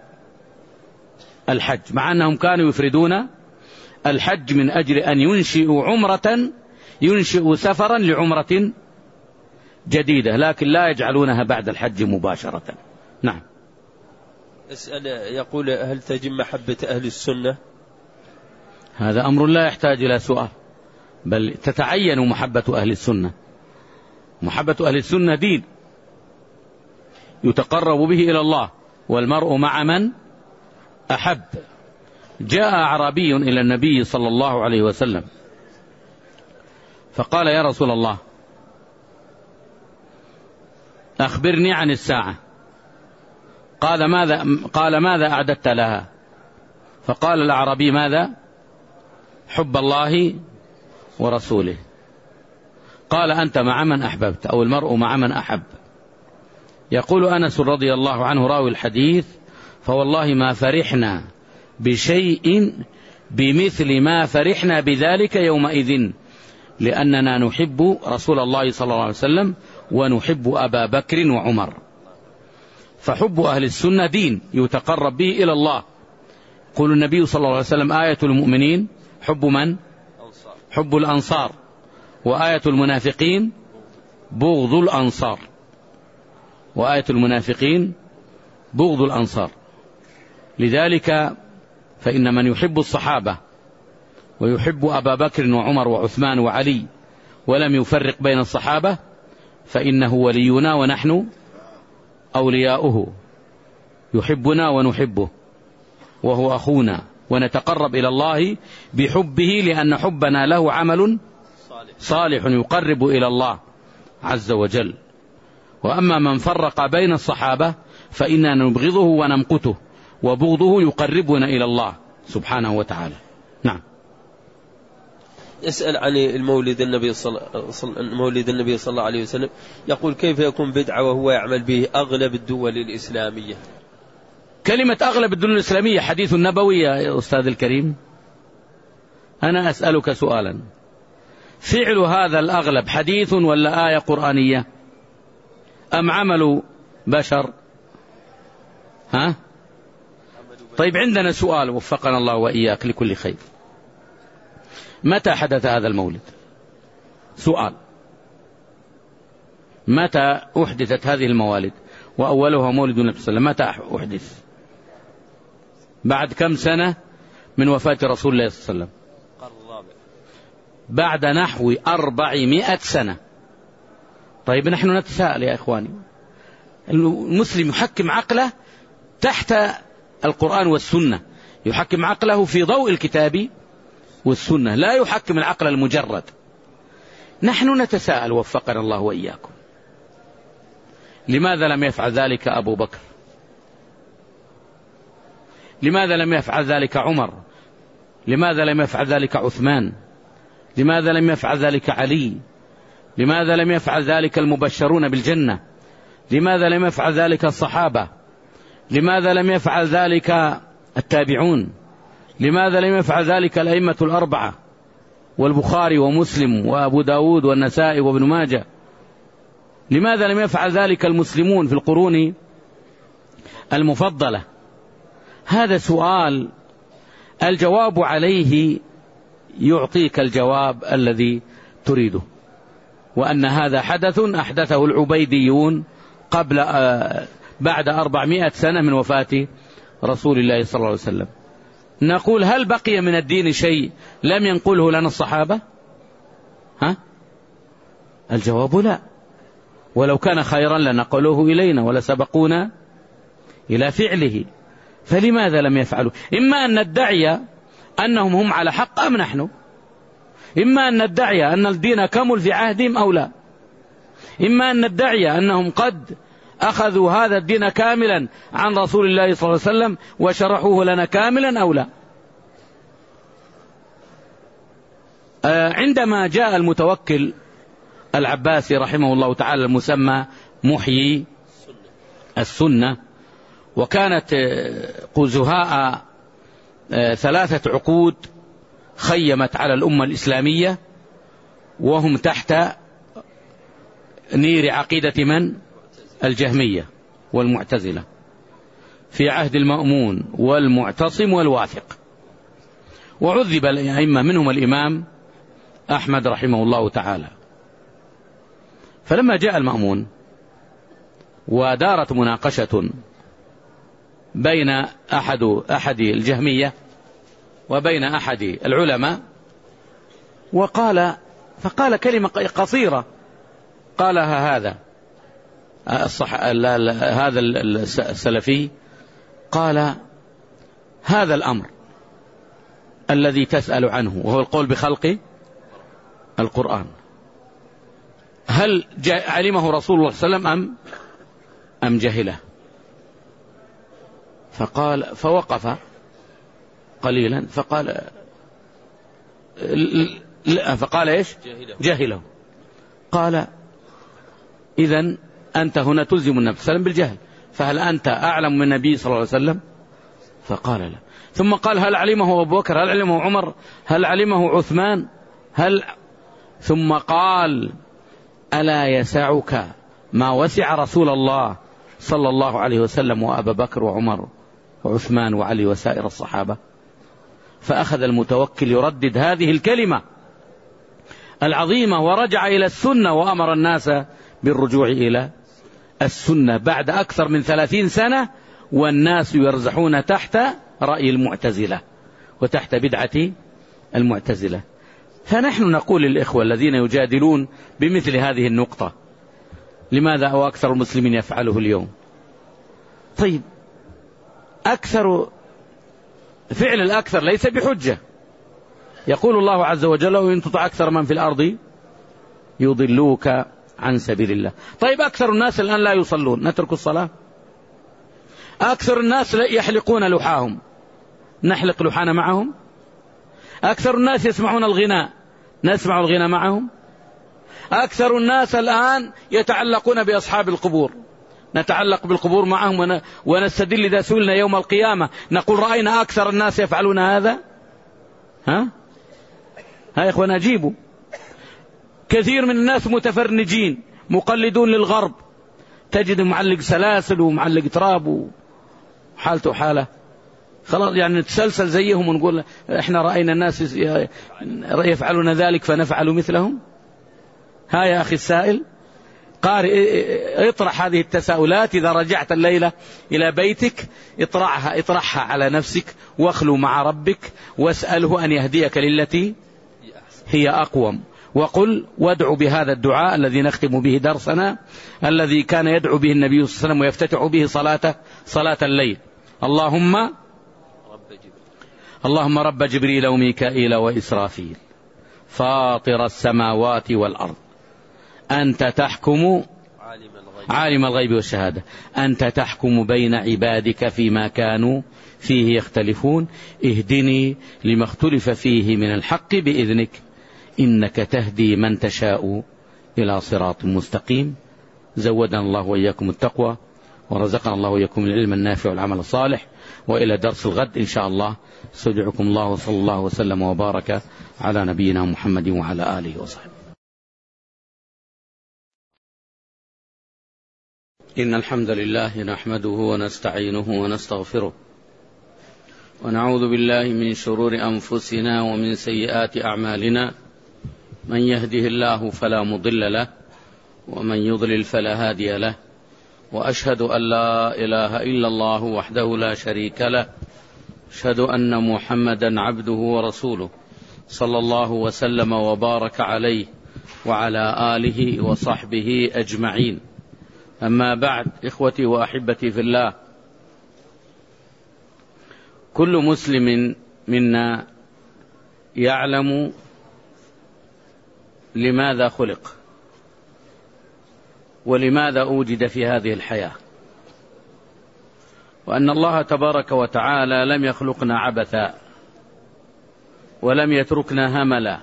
الحج، مع أنهم كانوا يفردون الحج من أجل أن ينشئوا عمرة ينشئوا سفرا لعمرة جديدة، لكن لا يجعلونها بعد الحج مباشرة. نعم. اسأل يقول: هل تجب محبة أهل السنة؟ هذا أمر لا يحتاج إلى سؤال، بل تتعين محبة أهل السنة. محبة أهل السنة دين يتقرب به إلى الله، والمرء مع من أحب. جاء أعرابي إلى النبي صلى الله عليه وسلم فقال: يا رسول الله أخبرني عن الساعة. قال: ماذا قال ماذا أعددت لها؟ فقال الأعرابي: ماذا؟ حب الله ورسوله. قال: أنت مع من أحببت، أو المرء مع من أحب. يقول أنس رضي الله عنه راوي الحديث: فوالله ما فرحنا بشيء بمثل ما فرحنا بذلك يومئذ، لأننا نحب رسول الله صلى الله عليه وسلم ونحب أبا بكر وعمر. فحب أهل السنة دين يتقرب به إلى الله. قول النبي صلى الله عليه وسلم: آية المؤمنين حب من؟ حب الأنصار، وآية المنافقين بغض الأنصار، وآية المنافقين بغض الأنصار. لذلك فإن من يحب الصحابة ويحب أبا بكر وعمر وعثمان وعلي ولم يفرق بين الصحابة فإنه ولينا ونحن أولياؤه، يحبنا ونحبه وهو أخونا، ونتقرب إلى الله بحبه، لأن حبنا له عمل صالح يقرب إلى الله عز وجل. وأما من فرق بين الصحابة فإننا نبغضه ونمقته، وبغضه يقربنا إلى الله سبحانه وتعالى. نعم. يسأل عن المولد النبي صلى مولد النبي صلى الله عليه وسلم، يقول: كيف يكون بدعة وهو يعمل به أغلب الدول الإسلامية؟ كلمة أغلب الدول الإسلامية حديث نبوي يا أستاذ الكريم. أنا أسألك سؤالا: فعل هذا الأغلب حديث ولا آية قرآنية أم عمل بشر؟ ها؟ طيب عندنا سؤال وفقنا الله وإياك لكل خير: متى حدث هذا المولد؟ سؤال: متى أحدثت هذه الموالد؟ وأولها مولد النبي صلى الله عليه وسلم. متى أحدث؟ بعد كم سنة من وفاة رسول الله صلى الله عليه وسلم؟ بعد نحو أربعمائة سنة. طيب نحن نتساءل يا إخواني، المسلم يحكم عقله تحت القرآن والسنة، يحكم عقله في ضوء الكتاب والسنة، لا يحكم العقل المجرد. نحن نتساءل وفقنا الله وإياكم، لماذا لم يفعل ذلك أبو بكر؟ لماذا لم يفعل ذلك عمر؟ لماذا لم يفعل ذلك عثمان؟ لماذا لم يفعل ذلك علي؟ لماذا لم يفعل ذلك المبشرون بالجنة؟ لماذا لم يفعل ذلك الصحابة؟ لماذا لم يفعل ذلك التابعون؟ لماذا لم يفعل ذلك الأئمة الأربعة والبخاري ومسلم وأبو داود والنسائي وابن ماجه؟ لماذا لم يفعل ذلك المسلمون في القرون المفضلة؟ هذا سؤال الجواب عليه يعطيك الجواب الذي تريده، وأن هذا حدث أحدثه العبيديون قبل بعد أربعمائة سنة من وفاة رسول الله صلى الله عليه وسلم. نقول هل بقي من الدين شيء لم ينقله لنا الصحابة؟ ها؟ الجواب لا، ولو كان خيرا لنقلوه إلينا ولسبقونا إلى فعله، فلماذا لم يفعلوا؟ إما أن ندعي أنهم هم على حق أم نحن، إما أن ندعي أن الدين كمل في عهدهم أو لا، إما أن ندعي أنهم قد أخذوا هذا الدين كاملا عن رسول الله صلى الله عليه وسلم وشرحوه لنا كاملا أو لا. عندما جاء المتوكل العباسي رحمه الله تعالى المسمى محيي السنة، وكانت قزهاء ثلاثة عقود خيمت على الأمة الإسلامية وهم تحت نير عقيدة من؟ الجهمية والمعتزلة، في عهد المأمون والمعتصم والواثق، وعذب الأئمة منهم الإمام أحمد رحمه الله تعالى. فلما جاء المأمون ودارت مناقشة بين أحد أحد الجهمية وبين أحد العلماء، وقال فقال كلمة قصيرة قالها هذا الصح... هذا السلفي، قال: هذا الأمر الذي تسأل عنه وهو القول بخلق القرآن، هل علمه رسول الله صلى الله عليه وسلم أم أم جهله؟ فقال فوقف قليلا فقال فقال إيش؟ جهله. قال: إذن أنت هنا تلزم النبي صلى الله عليه وسلم بالجهل، فهل أنت أعلم من النبي صلى الله عليه وسلم؟ فقال لا. ثم قال: هل علمه أبو بكر؟ هل علمه عمر؟ هل علمه عثمان؟ هل ثم قال: ألا يسعك ما وسع رسول الله صلى الله عليه وسلم وأبا بكر وعمر وعثمان وعلي وسائر الصحابة؟ فأخذ المتوكل يردد هذه الكلمة العظيمة، ورجع إلى السنة وأمر الناس بالرجوع إلى السنة بعد أكثر من ثلاثين سنة، والناس يرزحون تحت رأي المعتزلة وتحت بدعة المعتزلة. فنحن نقول للإخوة الذين يجادلون بمثل هذه النقطة: لماذا أو أكثر المسلمين يفعله اليوم؟ طيب، أكثر فعل الأكثر ليس بحجة. يقول الله عز وجل: وإن تطع أكثر من في الأرض يضلوك عن سبيل الله. طيب، أكثر الناس الآن لا يصلون، نترك الصلاة؟ أكثر الناس يحلقون لحاهم، نحلق لحانا معهم؟ أكثر الناس يسمعون الغناء، نسمع الغناء معهم؟ أكثر الناس الآن يتعلقون بأصحاب القبور، نتعلق بالقبور معهم ونستدل إذا سئلنا يوم القيامة نقول رأينا أكثر الناس يفعلون هذا؟ ها؟ ها يا إخوان أجيبوا. كثير من الناس متفرنجين مقلدون للغرب، تجد معلق سلاسل ومعلق تراب وحالته حالة، خلاص يعني نتسلسل زيهم ونقول احنا رأينا الناس يفعلون ذلك فنفعل مثلهم. ها يا أخي السائل، قارئ اطرح هذه التساؤلات إذا رجعت الليلة إلى بيتك، اطرحها اطرحها على نفسك، واخلو مع ربك واسأله أن يهديك للتي هي أقوم. وقل وادعو بهذا الدعاء الذي نختم به درسنا، الذي كان يدعو به النبي صلى الله عليه وسلم ويفتتح به صلاته صلاة الليل: اللهم رب اللهم رب جبريل وميكائيل وإسرافيل فاطر السماوات والأرض أنت تحكم عالم الغيب والشهادة أنت تحكم بين عبادك فيما كانوا فيه يختلفون اهدني لما اختلف فيه من الحق بإذنك إنك تهدي من تشاء إلى صراط مستقيم. زودنا الله وإياكم التقوى، ورزقنا الله وإياكم العلم النافع والعمل الصالح. وإلى درس الغد إن شاء الله. استودعكم الله، وصلى الله وسلم وبارك على نبينا محمد وعلى آله وصحبه. إن الحمد لله نحمده ونستعينه ونستغفره، ونعوذ بالله من شرور أنفسنا ومن سيئات أعمالنا. من يهده الله فلا مضل له، ومن يضلل فلا هادي له، وأشهد أن لا إله إلا الله وحده لا شريك له، أشهد أن محمدا عبده ورسوله صلى الله وسلم وبارك عليه وعلى آله وصحبه أجمعين. أما بعد، إخوتي وأحبتي في الله، كل مسلم منا يعلم لماذا خلق ولماذا أوجد في هذه الحياة، وأن الله تبارك وتعالى لم يخلقنا عبثا ولم يتركنا هملا،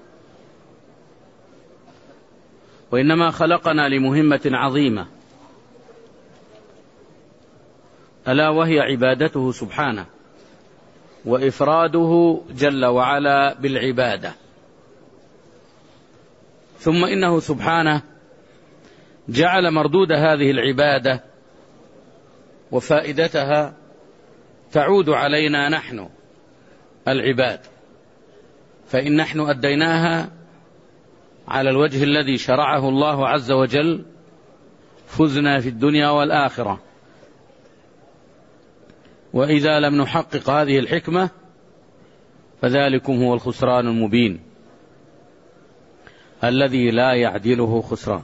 وإنما خلقنا لمهمة عظيمة، ألا وهي عبادته سبحانه وإفراده جل وعلا بالعبادة. ثم إنه سبحانه جعل مردود هذه العبادة وفائدتها تعود علينا نحن العباد، فإن نحن أديناها على الوجه الذي شرعه الله عز وجل فزنا في الدنيا والآخرة. وإذا لم نحقق هذه الحكمة فذلكم هو الخسران المبين الذي لا يعدله خسران.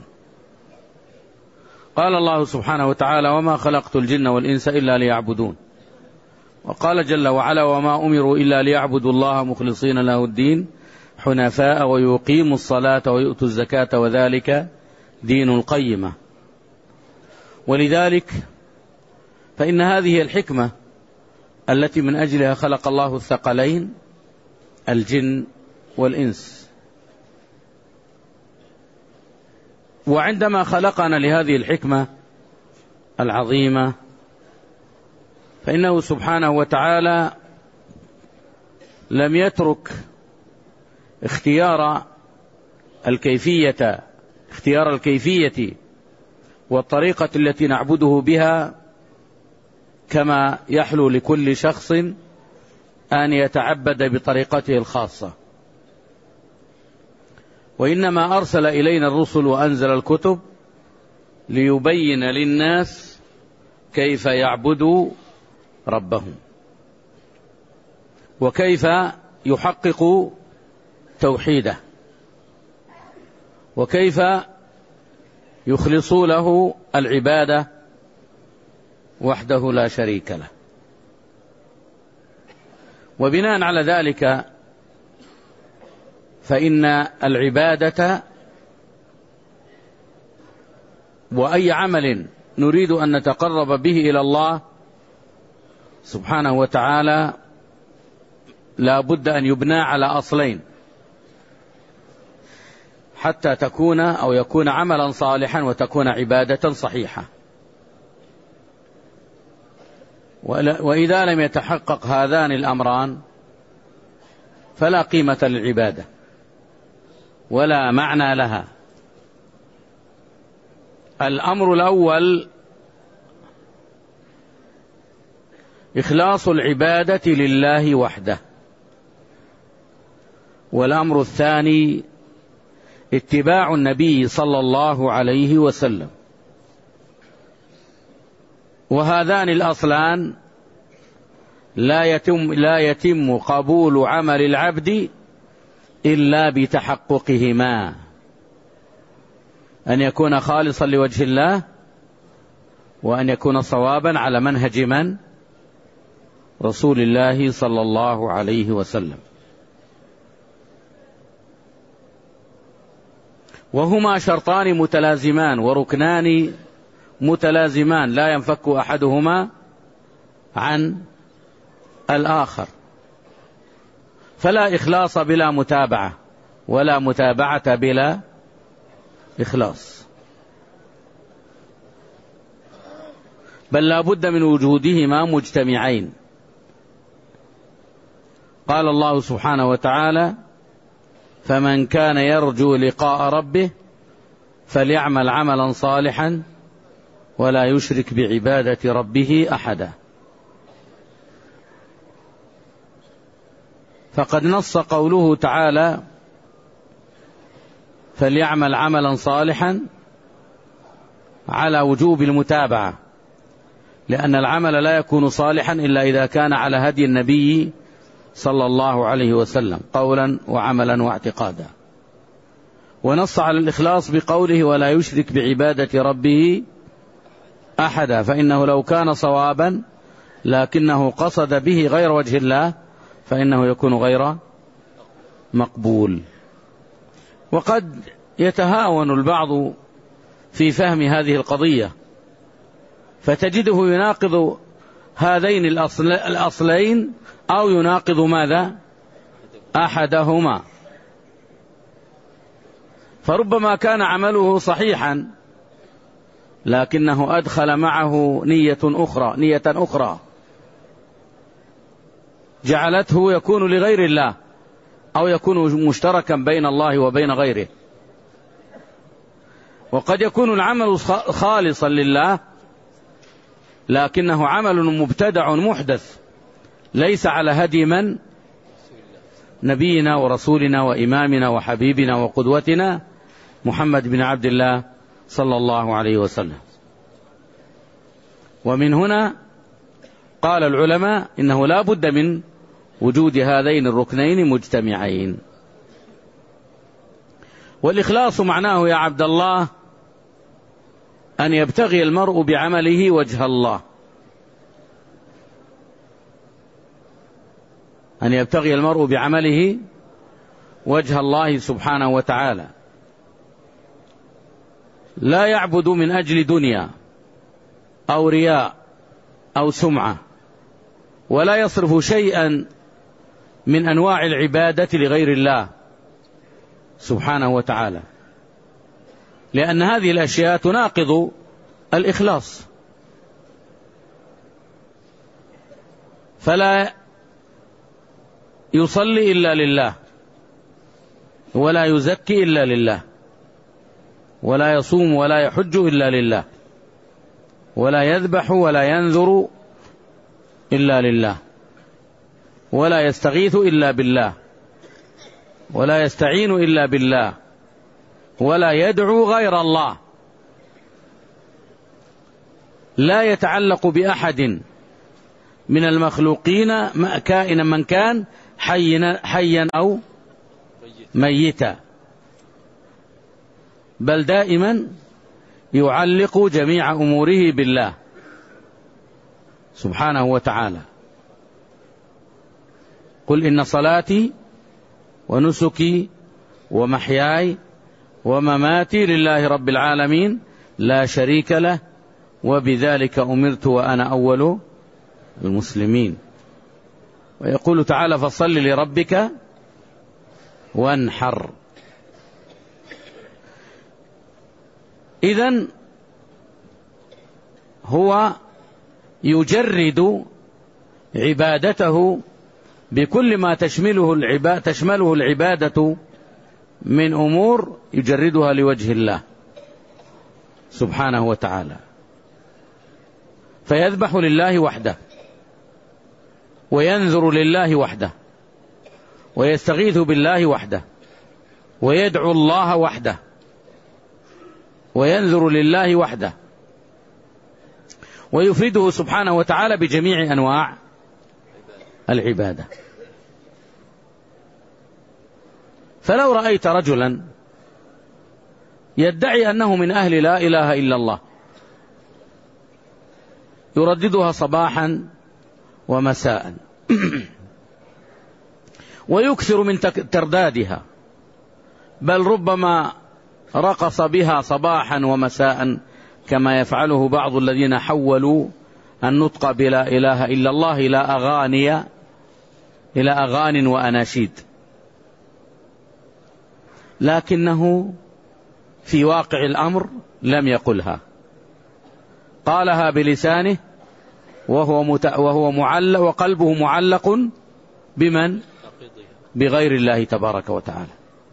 قال الله سبحانه وتعالى: وما خلقت الجن والإنس إلا ليعبدون. وقال جل وعلا: وما أمروا إلا ليعبدوا الله مخلصين له الدين حنفاء ويقيموا الصلاة ويؤتوا الزكاة وذلك دين القيمة. ولذلك فإن هذه الحكمة التي من أجلها خلق الله الثقلين الجن والإنس. وعندما خلقنا لهذه الحكمة العظيمة فإنه سبحانه وتعالى لم يترك اختيار الكيفية اختيار الكيفية والطريقة التي نعبده بها كما يحلو لكل شخص أن يتعبد بطريقته الخاصة، وإنما أرسل إلينا الرسل وأنزل الكتب ليبين للناس كيف يعبدوا ربهم وكيف يحققوا توحيده وكيف يخلصوا له العبادة وحده لا شريك له. وبناء على ذلك فإن العبادة وأي عمل نريد أن نتقرب به إلى الله سبحانه وتعالى لا بد أن يبنى على أصلين حتى تكون أو يكون عملا صالحا وتكون عبادة صحيحة. وإذا لم يتحقق هذان الأمران فلا قيمة للعبادة ولا معنى لها. الأمر الأول إخلاص العبادة لله وحده، والأمر الثاني اتباع النبي صلى الله عليه وسلم. وهذان الأصلان لا يتم, لا يتم قبول عمل العبد إلا بتحققهما، أن يكون خالصا لوجه الله، وأن يكون صوابا على منهج من؟ رسول الله صلى الله عليه وسلم. وهما شرطان متلازمان وركنان متلازمان لا ينفك أحدهما عن الآخر، فلا إخلاص بلا متابعة، ولا متابعة بلا إخلاص، بل لا بد من وجودهما مجتمعين. قال الله سبحانه وتعالى: فمن كان يرجو لقاء ربه فليعمل عملا صالحا ولا يشرك بعبادة ربه أحدا. فقد نص قوله تعالى فليعمل عملا صالحا على وجوب المتابعة، لأن العمل لا يكون صالحا إلا إذا كان على هدي النبي صلى الله عليه وسلم قولا وعملا واعتقادا. ونص على الإخلاص بقوله ولا يشرك بعبادة ربه أحدا، فإنه لو كان صوابا لكنه قصد به غير وجه الله فإنه يكون غير مقبول. وقد يتهاون البعض في فهم هذه القضية، فتجده يناقض هذين الأصل الأصلين أو يناقض ماذا؟ أحدهما، فربما كان عمله صحيحا لكنه أدخل معه نية أخرى نية أخرى جعلته يكون لغير الله، أو يكون مشتركا بين الله وبين غيره. وقد يكون العمل خالصا لله لكنه عمل مبتدع محدث ليس على هدي من؟ نبينا ورسولنا وإمامنا وحبيبنا وقدوتنا محمد بن عبد الله صلى الله عليه وسلم. ومن هنا قال العلماء إنه لا بد من وجود هذين الركنين مجتمعين. والإخلاص معناه يا عبد الله أن يبتغي المرء بعمله وجه الله، أن يبتغي المرء بعمله وجه الله سبحانه وتعالى، لا يعبد من أجل دنيا أو رياء أو سمعة، ولا يصرف شيئا من أنواع العبادة لغير الله سبحانه وتعالى، لأن هذه الأشياء تناقض الإخلاص. فلا يصلي إلا لله، ولا يزكي إلا لله، ولا يصوم ولا يحج إلا لله، ولا يذبح ولا ينذر إلا لله، ولا يستغيث إلا بالله، ولا يستعين إلا بالله، ولا يدعو غير الله، لا يتعلق بأحد من المخلوقين كائنا من كان حيا أو ميتا، بل دائما يعلق جميع أموره بالله سبحانه وتعالى. قل إن صلاتي ونسكي ومحياي ومماتي لله رب العالمين لا شريك له وبذلك أمرت وأنا أول المسلمين. ويقول تعالى فصل لربك وانحر. إذن هو يجرد عبادته بكل ما تشمله العبادة, تشمله العبادة من أمور يجردها لوجه الله سبحانه وتعالى، فيذبح لله وحده، وينذر لله وحده، ويستغيث بالله وحده، ويدعو الله وحده وينذر لله وحده ويفرده سبحانه وتعالى بجميع أنواع العبادة. فلو رأيت رجلا يدعي أنه من أهل لا إله إلا الله يرددها صباحا ومساء ويكثر من تردادها، بل ربما رقص بها صباحا ومساء كما يفعله بعض الذين حولوا النطق بلا إله إلا الله إلى أغاني إلى أغان وأناشيد، لكنه في واقع الأمر لم يقلها، قالها بلسانه وهو مت... وهو معلق وقلبه معلق بمن؟ بغير الله تبارك وتعالى،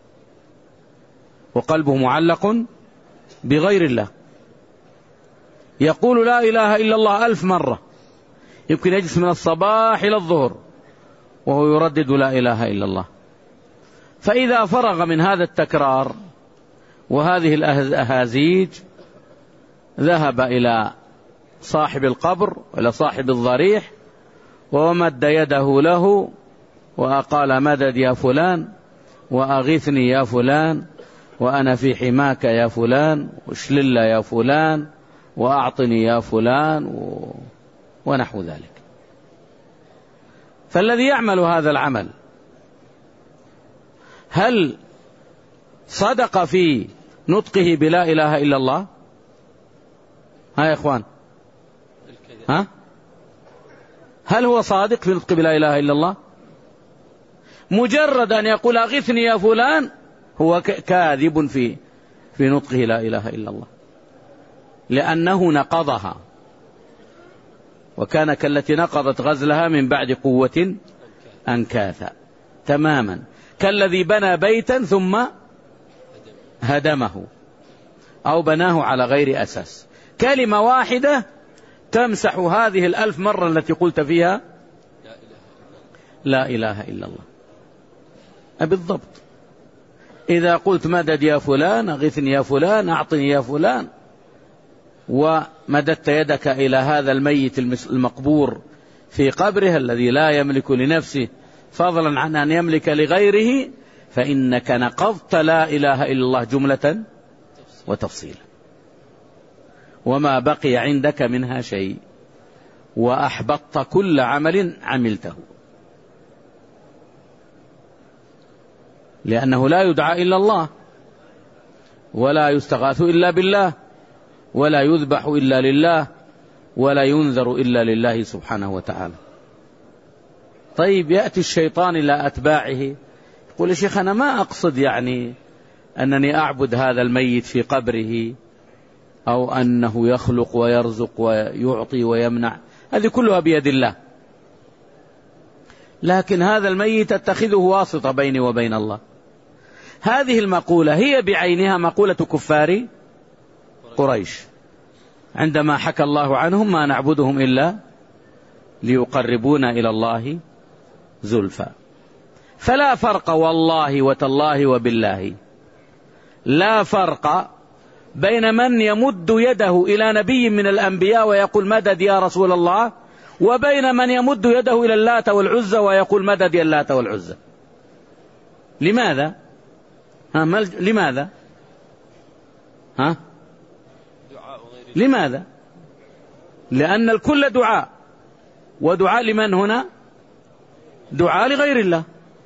وقلبه معلق بغير الله. يقول لا إله إلا الله ألف مرة، يمكن يجلس من الصباح إلى الظهر وهو يردد لا إله إلا الله. فإذا فرغ من هذا التكرار وهذه الأهازيج ذهب إلى صاحب القبر وإلى صاحب الضريح ومد يده له وقال مدد يا فلان، وأغثني يا فلان، وأنا في حماك يا فلان، واشلل يا فلان، وأعطني يا فلان، و... ونحو ذلك. فالذي يعمل هذا العمل هل صدق في نطقه بلا إله إلا الله؟ ها يا إخوان، ها؟ هل هو صادق في نطق بلا إله إلا الله؟ مجرد أن يقول أغثني يا فلان هو كاذب في في نطقه لا إله إلا الله، لأنه نقضها، وكان كالتي نقضت غزلها من بعد قوة أنكاثا، تماما كالذي بنى بيتا ثم هدمه أو بناه على غير أساس. كلمة واحدة تمسح هذه الألف مرة التي قلت فيها لا إله إلا الله. بالضبط، إذا قلت مدد يا فلان، أغثني يا فلان، أعطني يا فلان، ومددت يدك إلى هذا الميت المقبور في قبره الذي لا يملك لنفسه فضلا عن أن يملك لغيره، فإنك نقضت لا إله إلا الله جملة وتفصيلا، وما بقي عندك منها شيء، وأحبطت كل عمل عملته، لأنه لا يدعى إلا الله، ولا يستغاث إلا بالله، ولا يذبح إلا لله، ولا ينذر إلا لله سبحانه وتعالى. طيب يأتي الشيطان إلى أتباعه يقول يا شيخ أنا ما أقصد يعني أنني أعبد هذا الميت في قبره، أو أنه يخلق ويرزق ويعطي ويمنع، هذه كلها بيد الله، لكن هذا الميت اتخذه واسطة بيني وبين الله. هذه المقولة هي بعينها مقولة كفار قريش عندما حكى الله عنهم ما نعبدهم إلا ليقربونا إلى الله زلفى. فلا فرق والله وتالله وبالله، لا فرق بين من يمد يده إلى نبي من الأنبياء ويقول مدد يا رسول الله، وبين من يمد يده إلى اللات والعزى ويقول مدد يا اللات والعزى. لماذا؟ ها مل... لماذا؟ ها؟ لماذا؟ لأن الكل دعاء، ودعاء لمن هنا؟ دعاء لغير الله،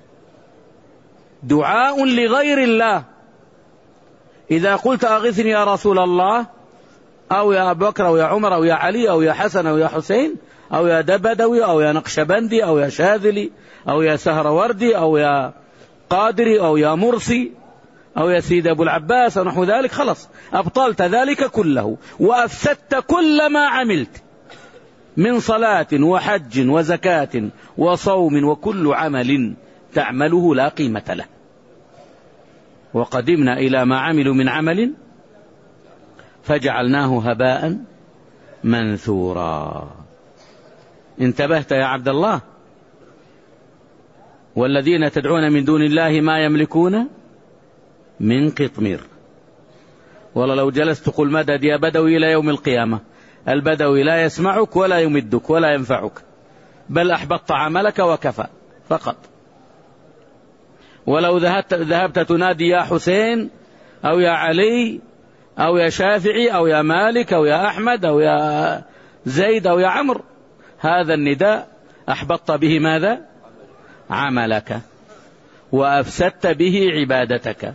دعاء لغير الله. إذا قلت أغثني يا رسول الله، أو يا أبو بكر، أو يا عمر، أو يا علي، أو يا حسن، أو يا حسين، أو يا دبدوي، أو يا نقشبندي، أو يا شاذلي، أو يا سهروردي، أو يا قادري، أو يا مرسي، أو يا سيد أبو العباس، أو نحو ذلك، خلص أبطلت ذلك كله وأفسدت كل ما عملت من صلاة وحج وزكاة وصوم، وكل عمل تعمله لا قيمة له. وقدمنا إلى ما عملوا من عمل فجعلناه هباء منثورا. انتبهت يا عبد الله؟ والذين تدعون من دون الله ما يملكون من قطمير. والله لو جلست تقول مدد يا بدوي إلى يوم القيامة، البدوي لا يسمعك ولا يمدك ولا ينفعك، بل أحبطت عملك وكفى فقط. ولو ذهبت, ذهبت تنادي يا حسين أو يا علي أو يا شافعي أو يا مالك أو يا أحمد أو يا زيد أو يا عمرو، هذا النداء أحبطت به ماذا؟ عملك، وأفسدت به عبادتك.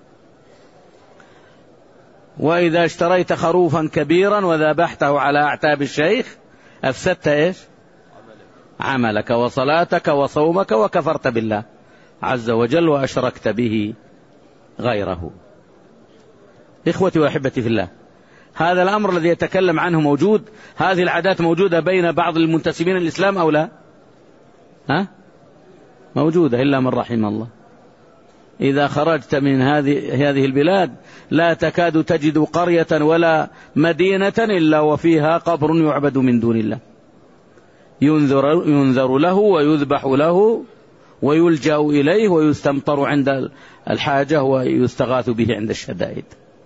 وإذا اشتريت خروفا كبيرا وذبحته على أعتاب الشيخ أفسدت إيش؟ عملك وصلاتك وصومك، وكفرت بالله عز وجل وأشركت به غيره. إخوتي وأحبتي في الله، هذا الأمر الذي يتكلم عنه موجود، هذه العادات موجودة بين بعض المنتسبين الإسلام أو لا؟ ها؟ موجودة إلا من رحم الله. إذا خرجت من هذه هذه البلاد لا تكاد تجد قرية ولا مدينة إلا وفيها قبر يعبد من دون الله، ينذر, ينذر له ويذبح له ويلجأ إليه ويستمطر عند الحاجة ويستغاث به عند الشدائد،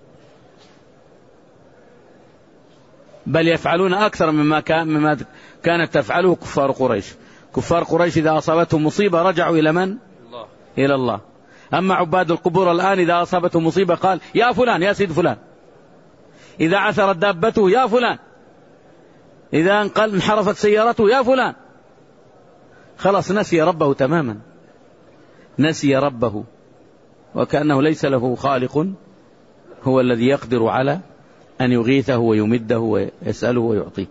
بل يفعلون أكثر مما كان مما كانت تفعله كفار قريش. كفار قريش إذا أصابتهم مصيبة رجعوا إلى من؟ الله. إلى الله. أما عباد القبور الآن إذا أصابتهم مصيبة قال يا فلان يا سيد فلان، إذا عثرت دابته يا فلان، إذا انحرفت سيارته يا فلان، خلاص نسي ربه تماما، نسي ربه، وكأنه ليس له خالق هو الذي يقدر على أن يغيثه ويمده ويسأله ويعطيه.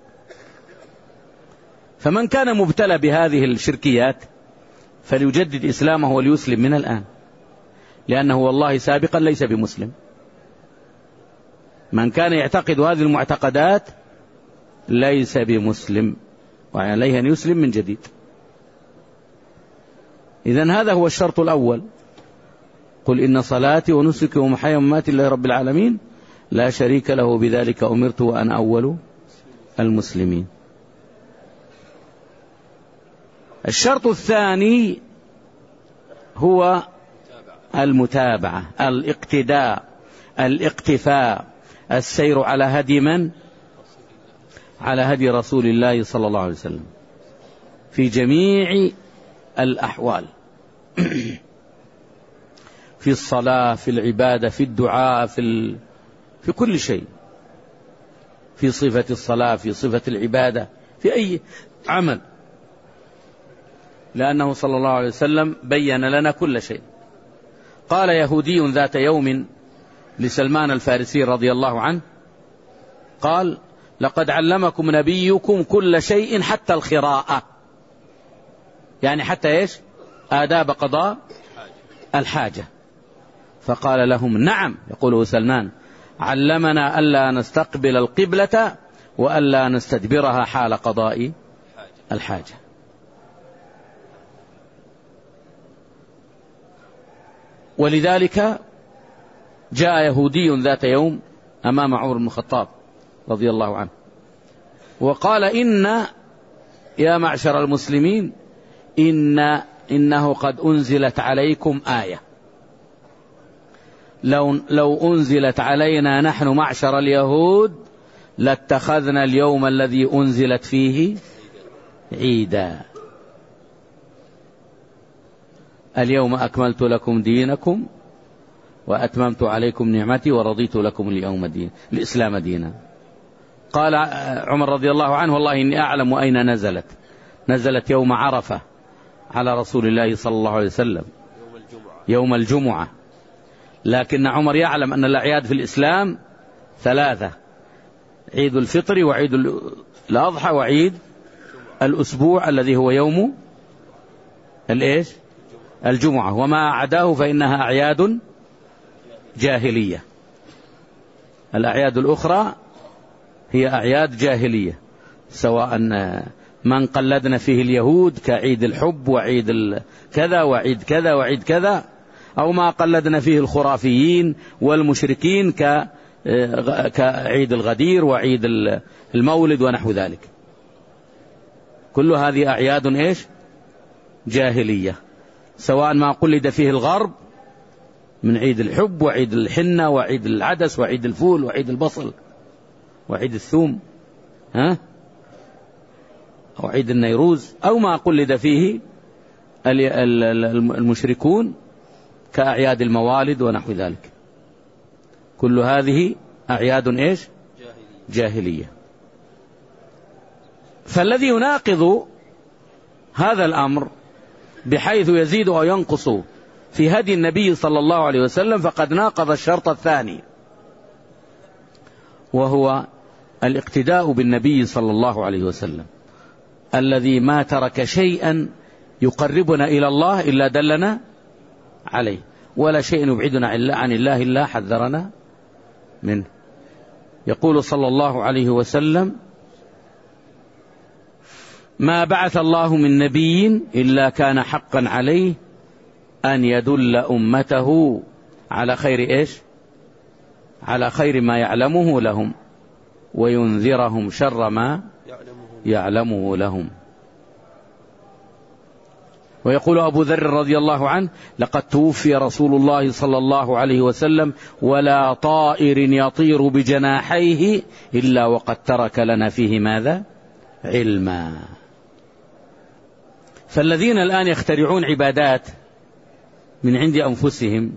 فمن كان مبتلى بهذه الشركيات فليجدد إسلامه وليسلم من الآن، لأنه والله سابقا ليس بمسلم. من كان يعتقد هذه المعتقدات ليس بمسلم، وعليه أن يسلم من جديد. إذن هذا هو الشرط الأول: قل إن صلاتي ونسكي ومحياي ومماتي لله رب العالمين لا شريك له بذلك أمرت وأنا أول المسلمين. الشرط الثاني هو المتابعة، الاقتداء، الاقتفاء، السير على هدي من؟ على هدي رسول الله صلى الله عليه وسلم في جميع الأحوال، في الصلاة، في العبادة، في الدعاء، في, ال... في كل شيء، في صفة الصلاة، في صفة العبادة، في أي عمل، لأنه صلى الله عليه وسلم بين لنا كل شيء. قال يهودي ذات يوم لسلمان الفارسي رضي الله عنه، قال لقد علمكم نبيكم كل شيء حتى الخراءة، يعني حتى إيش؟ آداب قضاء الحاجة. فقال لهم نعم، يقوله سلمان، علمنا ألا نستقبل القبلة وألا نستدبرها حال قضاء الحاجة. ولذلك جاء يهودي ذات يوم أمام عمر بن الخطاب رضي الله عنه وقال إن يا معشر المسلمين إن إنه قد أنزلت عليكم آية، لو, لو أنزلت علينا نحن معشر اليهود لاتخذنا اليوم الذي أنزلت فيه عيدا، اليوم أكملت لكم دينكم وأتممت عليكم نعمتي ورضيت لكم اليوم دين الإسلام دينا. قال عمر رضي الله عنه والله إني أعلم أين نزلت، نزلت يوم عرفة على رسول الله صلى الله عليه وسلم يوم الجمعة, يوم الجمعة. لكن عمر يعلم أن الأعياد في الإسلام ثلاثة: عيد الفطر وعيد الأضحى وعيد الأسبوع الذي هو يوم الإيش؟ الجمعة، وما عداه فإنها أعياد جاهلية. الأعياد الأخرى هي أعياد جاهلية، سواء من قلدنا فيه اليهود كعيد الحب وعيد كذا وعيد كذا وعيد كذا، أو ما قلدنا فيه الخرافيين والمشركين كعيد الغدير وعيد المولد ونحو ذلك. كل هذه أعياد إيش؟ جاهلية، سواء ما قلد فيه الغرب من عيد الحب وعيد الحنة وعيد العدس وعيد الفول وعيد البصل وعيد الثوم، ها، أو عيد النيروز، أو ما قلد فيه المشركون كأعياد الموالد ونحو ذلك. كل هذه أعياد إيش؟ جاهلية. فالذي يناقض هذا الأمر بحيث يزيد أو ينقص في هدي النبي صلى الله عليه وسلم فقد ناقض الشرط الثاني، وهو الاقتداء بالنبي صلى الله عليه وسلم الذي ما ترك شيئا يقربنا إلى الله إلا دلنا عليه، ولا شيء يبعدنا عن الله إلا حذرنا منه. يقول صلى الله عليه وسلم: ما بعث الله من نبي إلا كان حقا عليه أن يدل أمته على خير إيش؟ على خير ما يعلمه لهم وينذرهم شر ما يعلمه لهم. ويقول أبو ذر رضي الله عنه: لقد توفي رسول الله صلى الله عليه وسلم ولا طائر يطير بجناحيه إلا وقد ترك لنا فيه ماذا؟ علما. فالذين الآن يخترعون عبادات من عند أنفسهم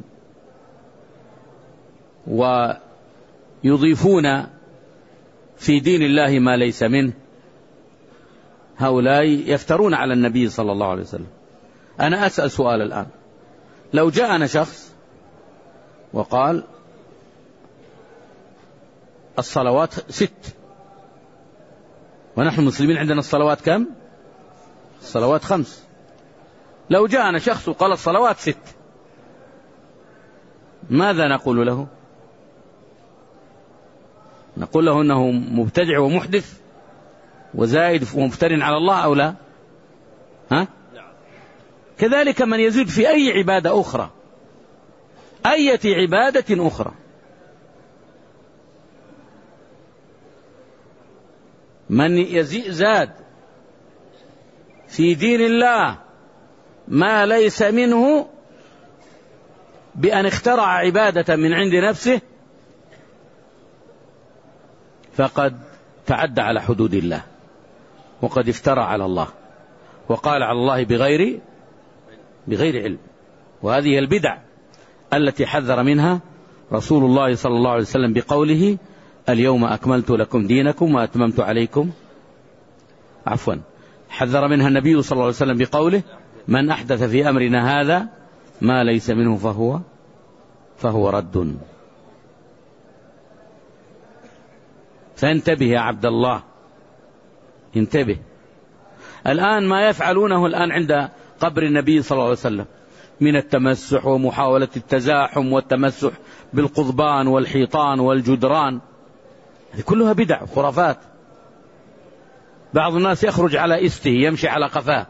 ويضيفون في دين الله ما ليس منه، هؤلاء يفترون على النبي صلى الله عليه وسلم. أنا أسأل سؤال الآن: لو جاءنا شخص وقال الصلوات ست، ونحن المسلمين عندنا الصلوات كم؟ الصلوات خمس. لو جاءنا شخص وقال الصلوات ست، ماذا نقول له؟ نقول له أنه مبتدع ومحدث وزائد ومفتر على الله أو لا؟ ها؟ كذلك من يزيد في أي عبادة أخرى، أية عبادة أخرى، من يزيد زاد في دين الله ما ليس منه بأن اخترع عبادة من عند نفسه فقد تعدى على حدود الله وقد افترى على الله وقال على الله بغير بغير علم. وهذه البدع التي حذر منها رسول الله صلى الله عليه وسلم بقوله: اليوم أكملت لكم دينكم وأتممت عليكم، عفوا حذر منها النبي صلى الله عليه وسلم بقوله: من أحدث في أمرنا هذا ما ليس منه فهو فهو رد. فانتبه يا عبد الله، انتبه. الآن ما يفعلونه الآن عند قبر النبي صلى الله عليه وسلم من التمسح ومحاولة التزاحم والتمسح بالقضبان والحيطان والجدران، هذه كلها بدع خرافات. بعض الناس يخرج على إسته يمشي على قفاه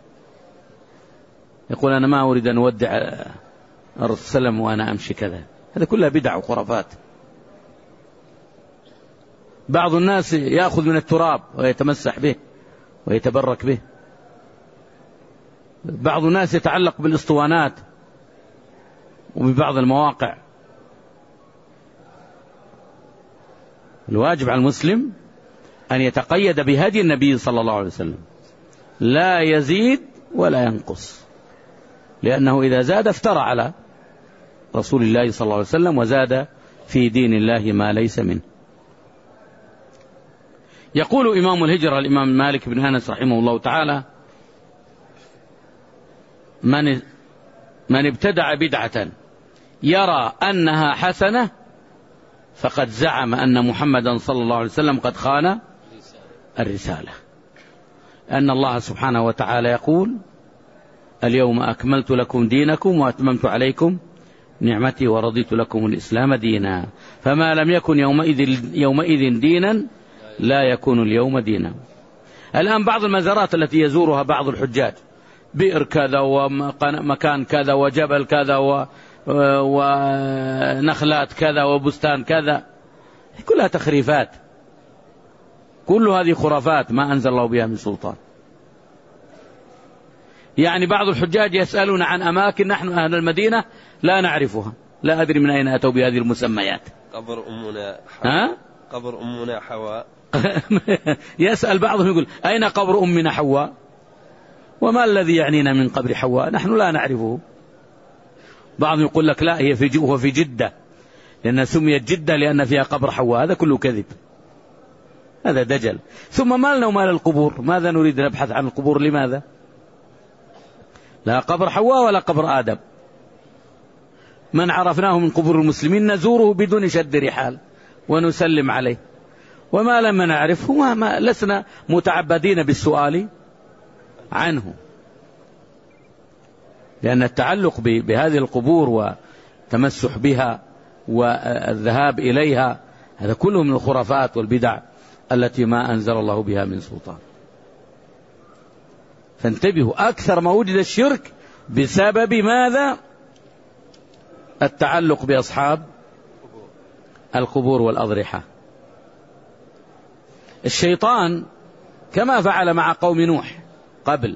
يقول: أنا ما أريد أن أودع الرسول صلى الله عليه وسلم وأنا أمشي كذا. هذا كلها بدع وخرافات. بعض الناس يأخذ من التراب ويتمسح به ويتبرك به. بعض الناس يتعلق بالاسطوانات وببعض المواقع. الواجب على المسلم أن يتقيد بهدي النبي صلى الله عليه وسلم، لا يزيد ولا ينقص، لأنه إذا زاد افترى على رسول الله صلى الله عليه وسلم وزاد في دين الله ما ليس منه. يقول إمام الهجرة الإمام مالك بن أنس رحمه الله تعالى: من من ابتدع بدعة يرى أنها حسنة فقد زعم أن محمدا صلى الله عليه وسلم قد خان الرسالة. أن الله سبحانه وتعالى يقول: اليوم أكملت لكم دينكم وأتممت عليكم نعمتي ورضيت لكم الإسلام دينا، فما لم يكن يومئذ, يومئذ دينا لا يكون اليوم دينا. الآن بعض المزارات التي يزورها بعض الحجاج، بئر كذا ومكان كذا وجبل كذا ونخلات كذا وبستان كذا، كلها تخريفات، كل هذه خرافات ما أنزل الله بها من سلطان. يعني بعض الحجاج يسألون عن أماكن نحن أهل المدينة لا نعرفها، لا أدري من أين أتوا بهذه المسميات. قبر أمنا حواء. ها؟ قبر أمنا حواء. يسأل بعضهم يقول أين قبر أمنا حواء؟ وما الذي يعنينا من قبر حواء؟ نحن لا نعرفه. بعضهم يقول لك لا، هي في هو في جدة، لأن سميت جدة لأن فيها قبر حواء. هذا كله كذب، هذا دجل. ثم ما لنا ومال القبور؟ ماذا نريد نبحث عن القبور؟ لماذا؟ لا قبر حواء ولا قبر آدم. من عرفناه من قبور المسلمين نزوره بدون شد رحال ونسلم عليه، وما لم نعرفه ما ما لسنا متعبدين بالسؤال عنه، لأن التعلق بهذه القبور والتمسح بها والذهاب إليها هذا كله من الخرافات والبدع التي ما أنزل الله بها من سلطان. فانتبهوا، أكثر ما وجد الشرك بسبب ماذا؟ التعلق بأصحاب القبور والأضرحة. الشيطان كما فعل مع قوم نوح قبل،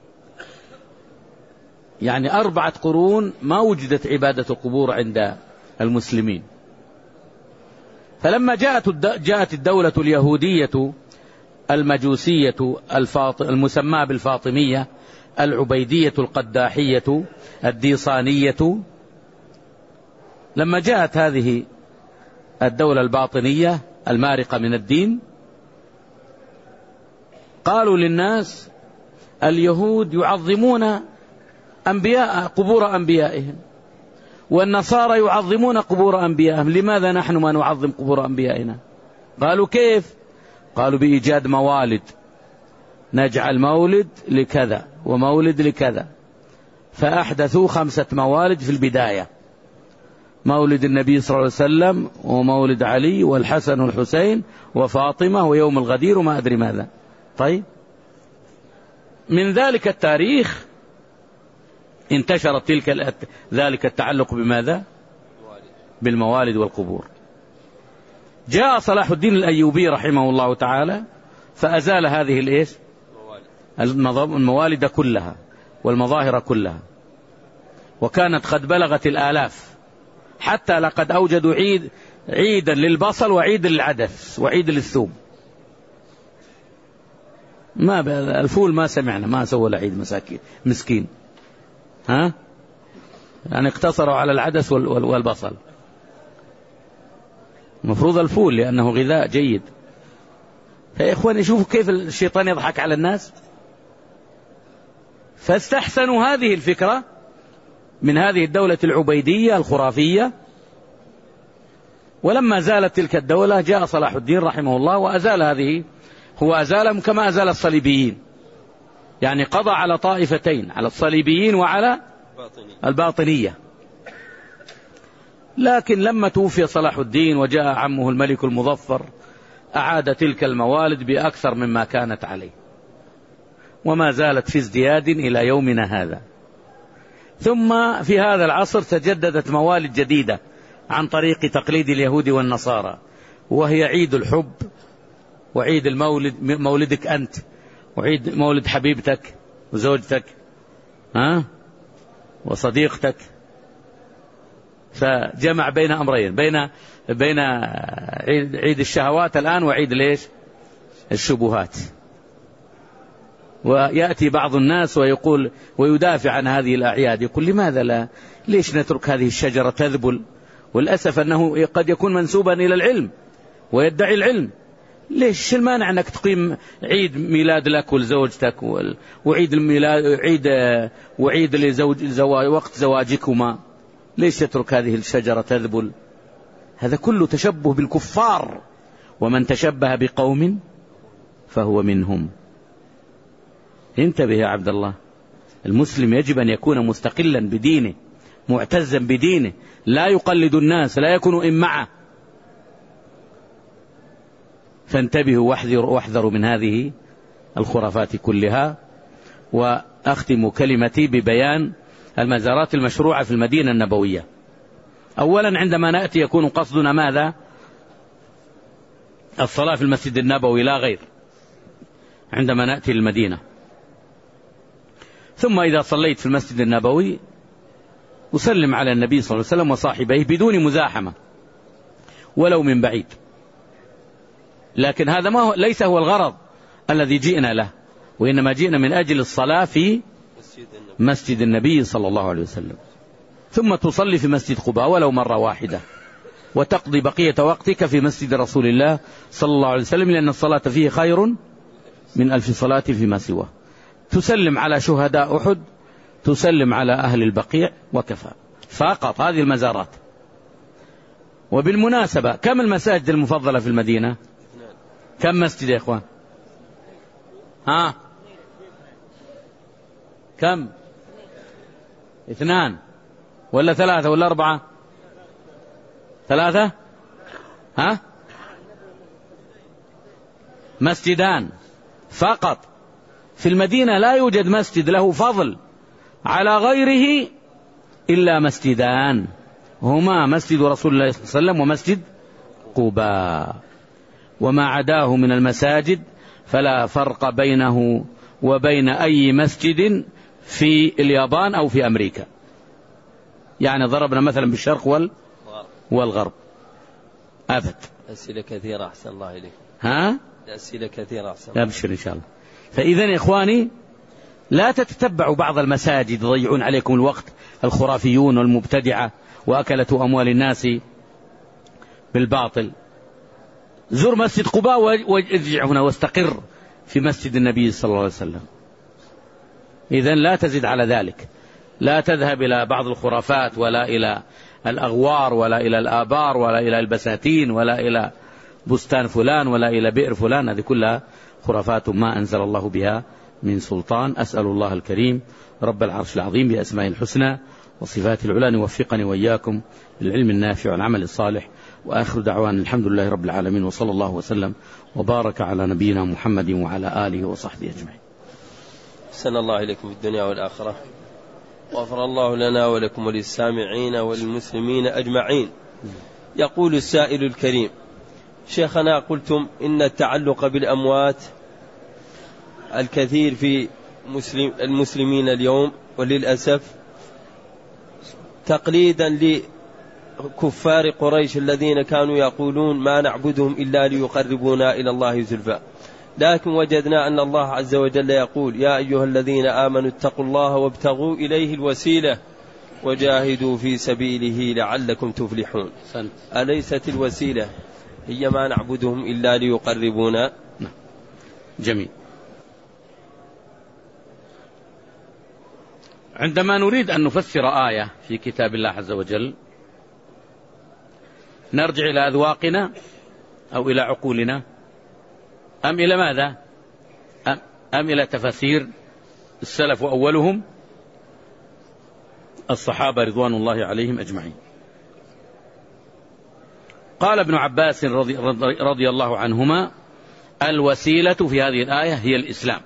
يعني أربعة قرون ما وجدت عبادة القبور عند المسلمين، فلما جاءت جاءت الدولة اليهودية المجوسية المسماة بالفاطمية العبيدية القداحية الديصانية، لما جاءت هذه الدولة الباطنية المارقة من الدين قالوا للناس اليهود يعظمون أنبياء قبور أنبيائهم، والنصارى يعظمون قبور أنبيائهم، لماذا نحن ما نعظم قبور أنبيائنا؟ قالوا كيف؟ قالوا بإيجاد موالد، نجعل مولد لكذا ومولد لكذا، فأحدثوا خمسة موالد في البداية، مولد النبي صلى الله عليه وسلم ومولد علي والحسن والحسين وفاطمة ويوم الغدير وما أدري ماذا. طيب، من ذلك التاريخ انتشرت تلك ذلك التعلق بماذا؟ بالموالد والقبور. جاء صلاح الدين الأيوبي رحمه الله تعالى فأزال هذه الإيش؟ الموالد كلها والمظاهر كلها، وكانت قد بلغت الآلاف، حتى لقد أوجدوا عيد عيدا للبصل وعيد للعدس وعيد للثوم. ما الفول ما سمعنا، ما سوى العيد مساكين مسكين، ها يعني اقتصروا على العدس والبصل. المفروض الفول لأنه غذاء جيد. فيا إخواني شوفوا كيف الشيطان يضحك على الناس. فاستحسنوا هذه الفكرة من هذه الدولة العبيدية الخرافية، ولما زالت تلك الدولة جاء صلاح الدين رحمه الله وأزال هذه، هو أزالهم كما أزال الصليبيين، يعني قضى على طائفتين، على الصليبيين وعلى الباطنية. لكن لما توفي صلاح الدين وجاء عمه الملك المظفر أعاد تلك الموالد بأكثر مما كانت عليه، وما زالت في ازدياد إلى يومنا هذا. ثم في هذا العصر تجددت موالد جديدة عن طريق تقليد اليهود والنصارى، وهي عيد الحب وعيد المولد، مولدك أنت، وعيد مولد حبيبتك وزوجتك ها وصديقتك. فجمع بين أمرين، بين بين عيد الشهوات الآن وعيد ليش الشبهات. ويأتي بعض الناس ويقول ويدافع عن هذه الأعياد، يقول لماذا لا، ليش نترك هذه الشجرة تذبل؟ والأسف أنه قد يكون منسوبا إلى العلم ويدعي العلم. ليش المانع أنك تقيم عيد ميلاد لك ولزوجتك وعيد الميلاد عيد وعيد لزوج زواج وقت زواجكما؟ ليش تترك هذه الشجرة تذبل؟ هذا كله تشبه بالكفار، ومن تشبه بقوم فهو منهم. انتبه يا عبد الله، المسلم يجب أن يكون مستقلا بدينه، معتزا بدينه، لا يقلد الناس، لا يكون إمعة. فانتبهوا واحذروا واحذروا من هذه الخرافات كلها. وأختم كلمتي ببيان المزارات المشروعة في المدينة النبوية. أولا عندما نأتي يكون قصدنا ماذا؟ الصلاة في المسجد النبوي لا غير، عندما نأتي للمدينة. ثم إذا صليت في المسجد النبوي أسلم على النبي صلى الله عليه وسلم وصاحبيه بدون مزاحمة ولو من بعيد، لكن هذا ما هو ليس هو الغرض الذي جئنا له، وإنما جئنا من أجل الصلاة في مسجد النبي صلى الله عليه وسلم، ثم تصلي في مسجد قباء ولو مرة واحدة، وتقضي بقية وقتك في مسجد رسول الله صلى الله عليه وسلم، لأن الصلاة فيه خير من ألف صلاة فيما سواه. تسلم على شهداء أحد، تسلم على أهل البقيع، وكفى فقط هذه المزارات. وبالمناسبة كم المساجد المفضلة في المدينة؟ كم مسجد يا إخوان؟ ها كم؟ اثنان ولا ثلاثة ولا أربعة؟ ثلاثة. ها مسجدان فقط في المدينة، لا يوجد مسجد له فضل على غيره إلا مسجدان، هما مسجد رسول الله صلى الله عليه وسلم ومسجد قباء، وما عداه من المساجد فلا فرق بينه وبين أي مسجد في اليابان أو في أمريكا، يعني ضربنا مثلا بالشرق وال والغرب أبد. أسئلة كثيرة أحسن الله إليك. ها أسئلة كثيرة أحسن. أبشر إن شاء الله. فإذا يا إخواني لا تتتبعوا بعض المساجد يضيعون عليكم الوقت، الخرافيون والمبتدعة وأكلة أموال الناس بالباطل. زر مسجد قباء وارجع هنا واستقر في مسجد النبي صلى الله عليه وسلم. إذن لا تزد على ذلك، لا تذهب إلى بعض الخرافات ولا إلى الأغوار ولا إلى الآبار ولا إلى البساتين ولا إلى بستان فلان ولا إلى بئر فلان، هذه كلها خرافات ما أنزل الله بها من سلطان. أسأل الله الكريم رب العرش العظيم بأسماء الحسنى وصفات العلى أن يوفقني وإياكم للعلم النافع والعمل الصالح، وآخر دعوان الحمد لله رب العالمين، وصلى الله وسلم وبارك على نبينا محمد وعلى آله وصحبه أجمعين. أحسن الله إليكم في الدنيا والآخرة، وغفر الله لنا ولكم وللسامعين وللمسلمين أجمعين. يقول السائل الكريم: شيخنا، قلتم إن التعلق بالأموات الكثير في مسلم المسلمين اليوم، وللأسف تقليدا لكفار قريش الذين كانوا يقولون ما نعبدهم إلا ليقربونا إلى الله زلفى، لكن وجدنا أن الله عز وجل يقول: يا أيها الذين آمنوا اتقوا الله وابتغوا إليه الوسيلة وجاهدوا في سبيله لعلكم تفلحون. أليست الوسيلة هي ما نعبدهم إلا ليقربونا؟ جميل. عندما نريد أن نفسر آية في كتاب الله عز وجل نرجع إلى أذواقنا أو إلى عقولنا أم إلى ماذا؟ أم, أم إلى تفاسير السلف وأولهم الصحابة رضوان الله عليهم أجمعين. قال ابن عباس رضي, رضي الله عنهما: الوسيلة في هذه الآية هي الإسلام.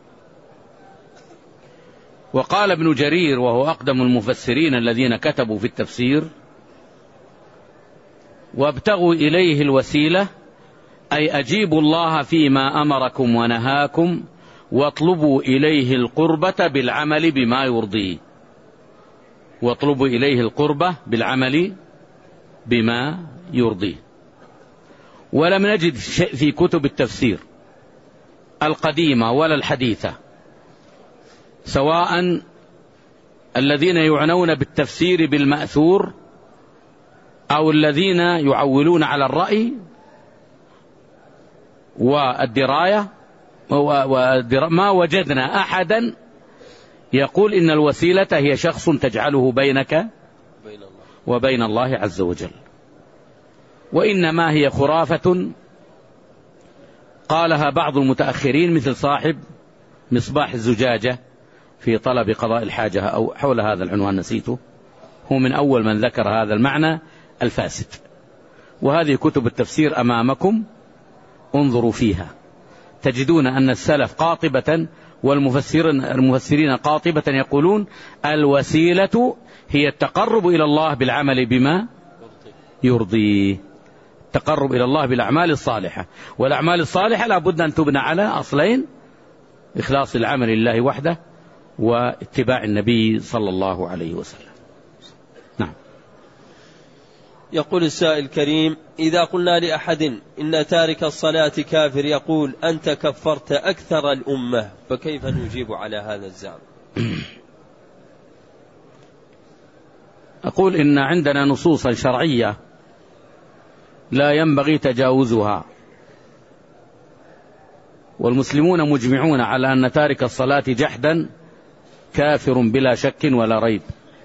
وقال ابن جرير وهو أقدم المفسرين الذين كتبوا في التفسير: وابتغوا إليه الوسيلة أي أجيبوا الله فيما أمركم ونهاكم، واطلبوا إليه القربة بالعمل بما يرضيه. واطلبوا إليه القربة بالعمل بما يرضيه. ولم نجد شيء في كتب التفسير القديمة ولا الحديثة، سواء الذين يعنون بالتفسير بالمأثور أو الذين يعولون على الرأي والدراية، ما وجدنا أحدا يقول إن الوسيلة هي شخص تجعله بينك وبين الله عز وجل، وإنما هي خرافة قالها بعض المتأخرين مثل صاحب مصباح الزجاجة في طلب قضاء الحاجة أو حول هذا العنوان نسيته، هو من أول من ذكر هذا المعنى الفاسد. وهذه كتب التفسير أمامكم، انظروا فيها تجدون أن السلف قاطبة والمفسرين المفسرين قاطبة يقولون الوسيلة هي التقرب إلى الله بالعمل بما يرضيه، التقرب إلى الله بالأعمال الصالحة. والأعمال الصالحة لا بد أن تبنى على أصلين: إخلاص العمل لله وحده، واتباع النبي صلى الله عليه وسلم. يقول السائل الكريم: إذا قلنا لأحد إن تارك الصلاة كافر يقول أنت كفرت أكثر الأمة، فكيف نجيب على هذا الزعم؟ أقول إن عندنا نصوصا شرعية لا ينبغي تجاوزها، والمسلمون مجمعون على أن تارك الصلاة جحدا كافر بلا شك ولا ريب،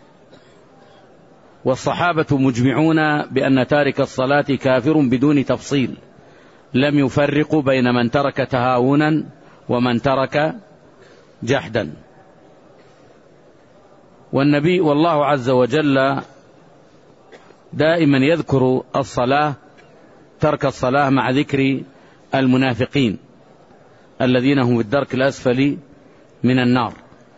والصحابة مجمعون بأن تارك الصلاة كافر بدون تفصيل، لم يفرقوا بين من ترك تهاونا ومن ترك جحدا. والنبي والله عز وجل دائما يذكر الصلاة ترك الصلاة مع ذكر المنافقين الذين هم في الدرك الأسفل من النار.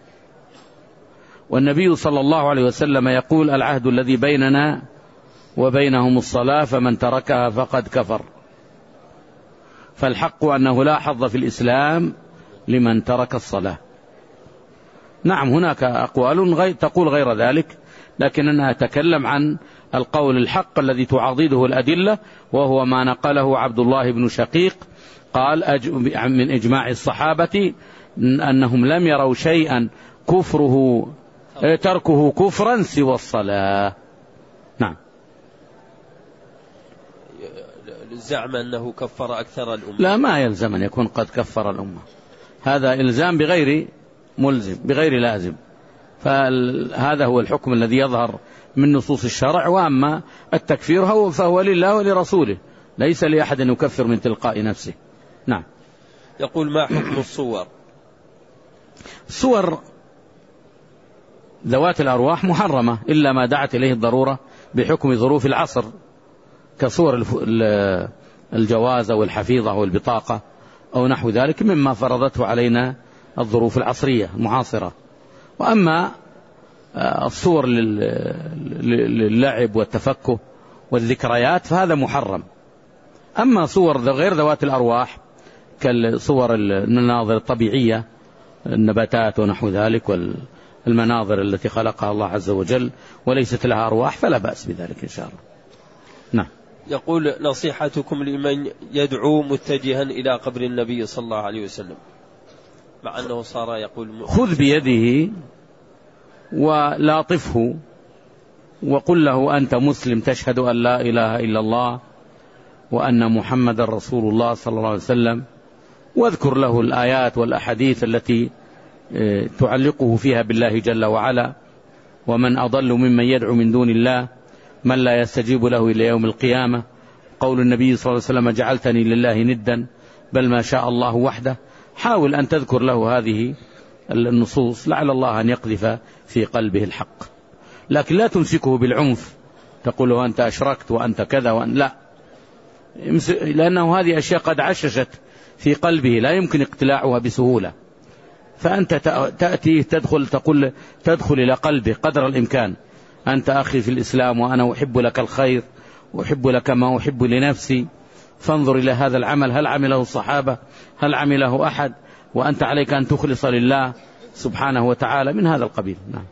والنبي صلى الله عليه وسلم يقول: العهد الذي بيننا وبينهم الصلاة فمن تركها فقد كفر. فالحق أنه لا حظ في الإسلام لمن ترك الصلاة. نعم هناك أقوال غير تقول غير ذلك، لكننا أتكلم عن القول الحق الذي تعضده الأدلة، وهو ما نقله عبد الله بن شقيق قال من إجماع الصحابة أنهم لم يروا شيئا كفره تركه كفرا سوى الصلاة. نعم. الزعم أنه كفر أكثر الأمة، لا، ما يلزم أن يكون قد كفر الأمة، هذا إلزام بغير ملزم بغير لازم، فهذا هو الحكم الذي يظهر من نصوص الشرع. وأما التكفير هو فهو لله ولرسوله، ليس لأحد أن يكفر من تلقاء نفسه. نعم. يقول: ما حكم الصور؟ الصور ذوات الأرواح محرمة إلا ما دعت إليه الضرورة بحكم ظروف العصر، كصور الجواز أو الحفيظة أو البطاقة أو نحو ذلك مما فرضته علينا الظروف العصرية المعاصرة. وأما الصور للعب والتفكه والذكريات فهذا محرم. أما صور غير ذوات الأرواح كالصور المناظر الطبيعية، النباتات ونحو ذلك والمناظر التي خلقها الله عز وجل وليست لها أرواح، فلا بأس بذلك إن شاء الله. نعم. يقول: نصيحتكم لمن يدعو متجها إلى قبر النبي صلى الله عليه وسلم، مع أنه صار يقول: خذ بيده ولاطفه وقل له: أنت مسلم تشهد أن لا إله إلا الله وأن محمد رسول الله صلى الله عليه وسلم، واذكر له الآيات والأحاديث التي تعلقه فيها بالله جل وعلا. ومن أضل ممن يدعو من دون الله من لا يستجيب له إلى يوم القيامة. قول النبي صلى الله عليه وسلم: جعلتني لله ندا بل ما شاء الله وحده. حاول أن تذكر له هذه النصوص لعل الله أن يقذف في قلبه الحق، لكن لا تمسكه بالعنف تقول له أنت أشركت وأنت كذا وأن لا، لأنه هذه أشياء قد عششت في قلبه لا يمكن اقتلاعها بسهولة. فأنت تأتي تدخل تقول تدخل إلى قلبه قدر الإمكان: أنت أخي في الإسلام وأنا أحب لك الخير وأحب لك ما أحب لنفسي، فانظر إلى هذا العمل هل عمله الصحابة هل عمله أحد، وأنت عليك أن تخلص لله سبحانه وتعالى، من هذا القبيل. نعم.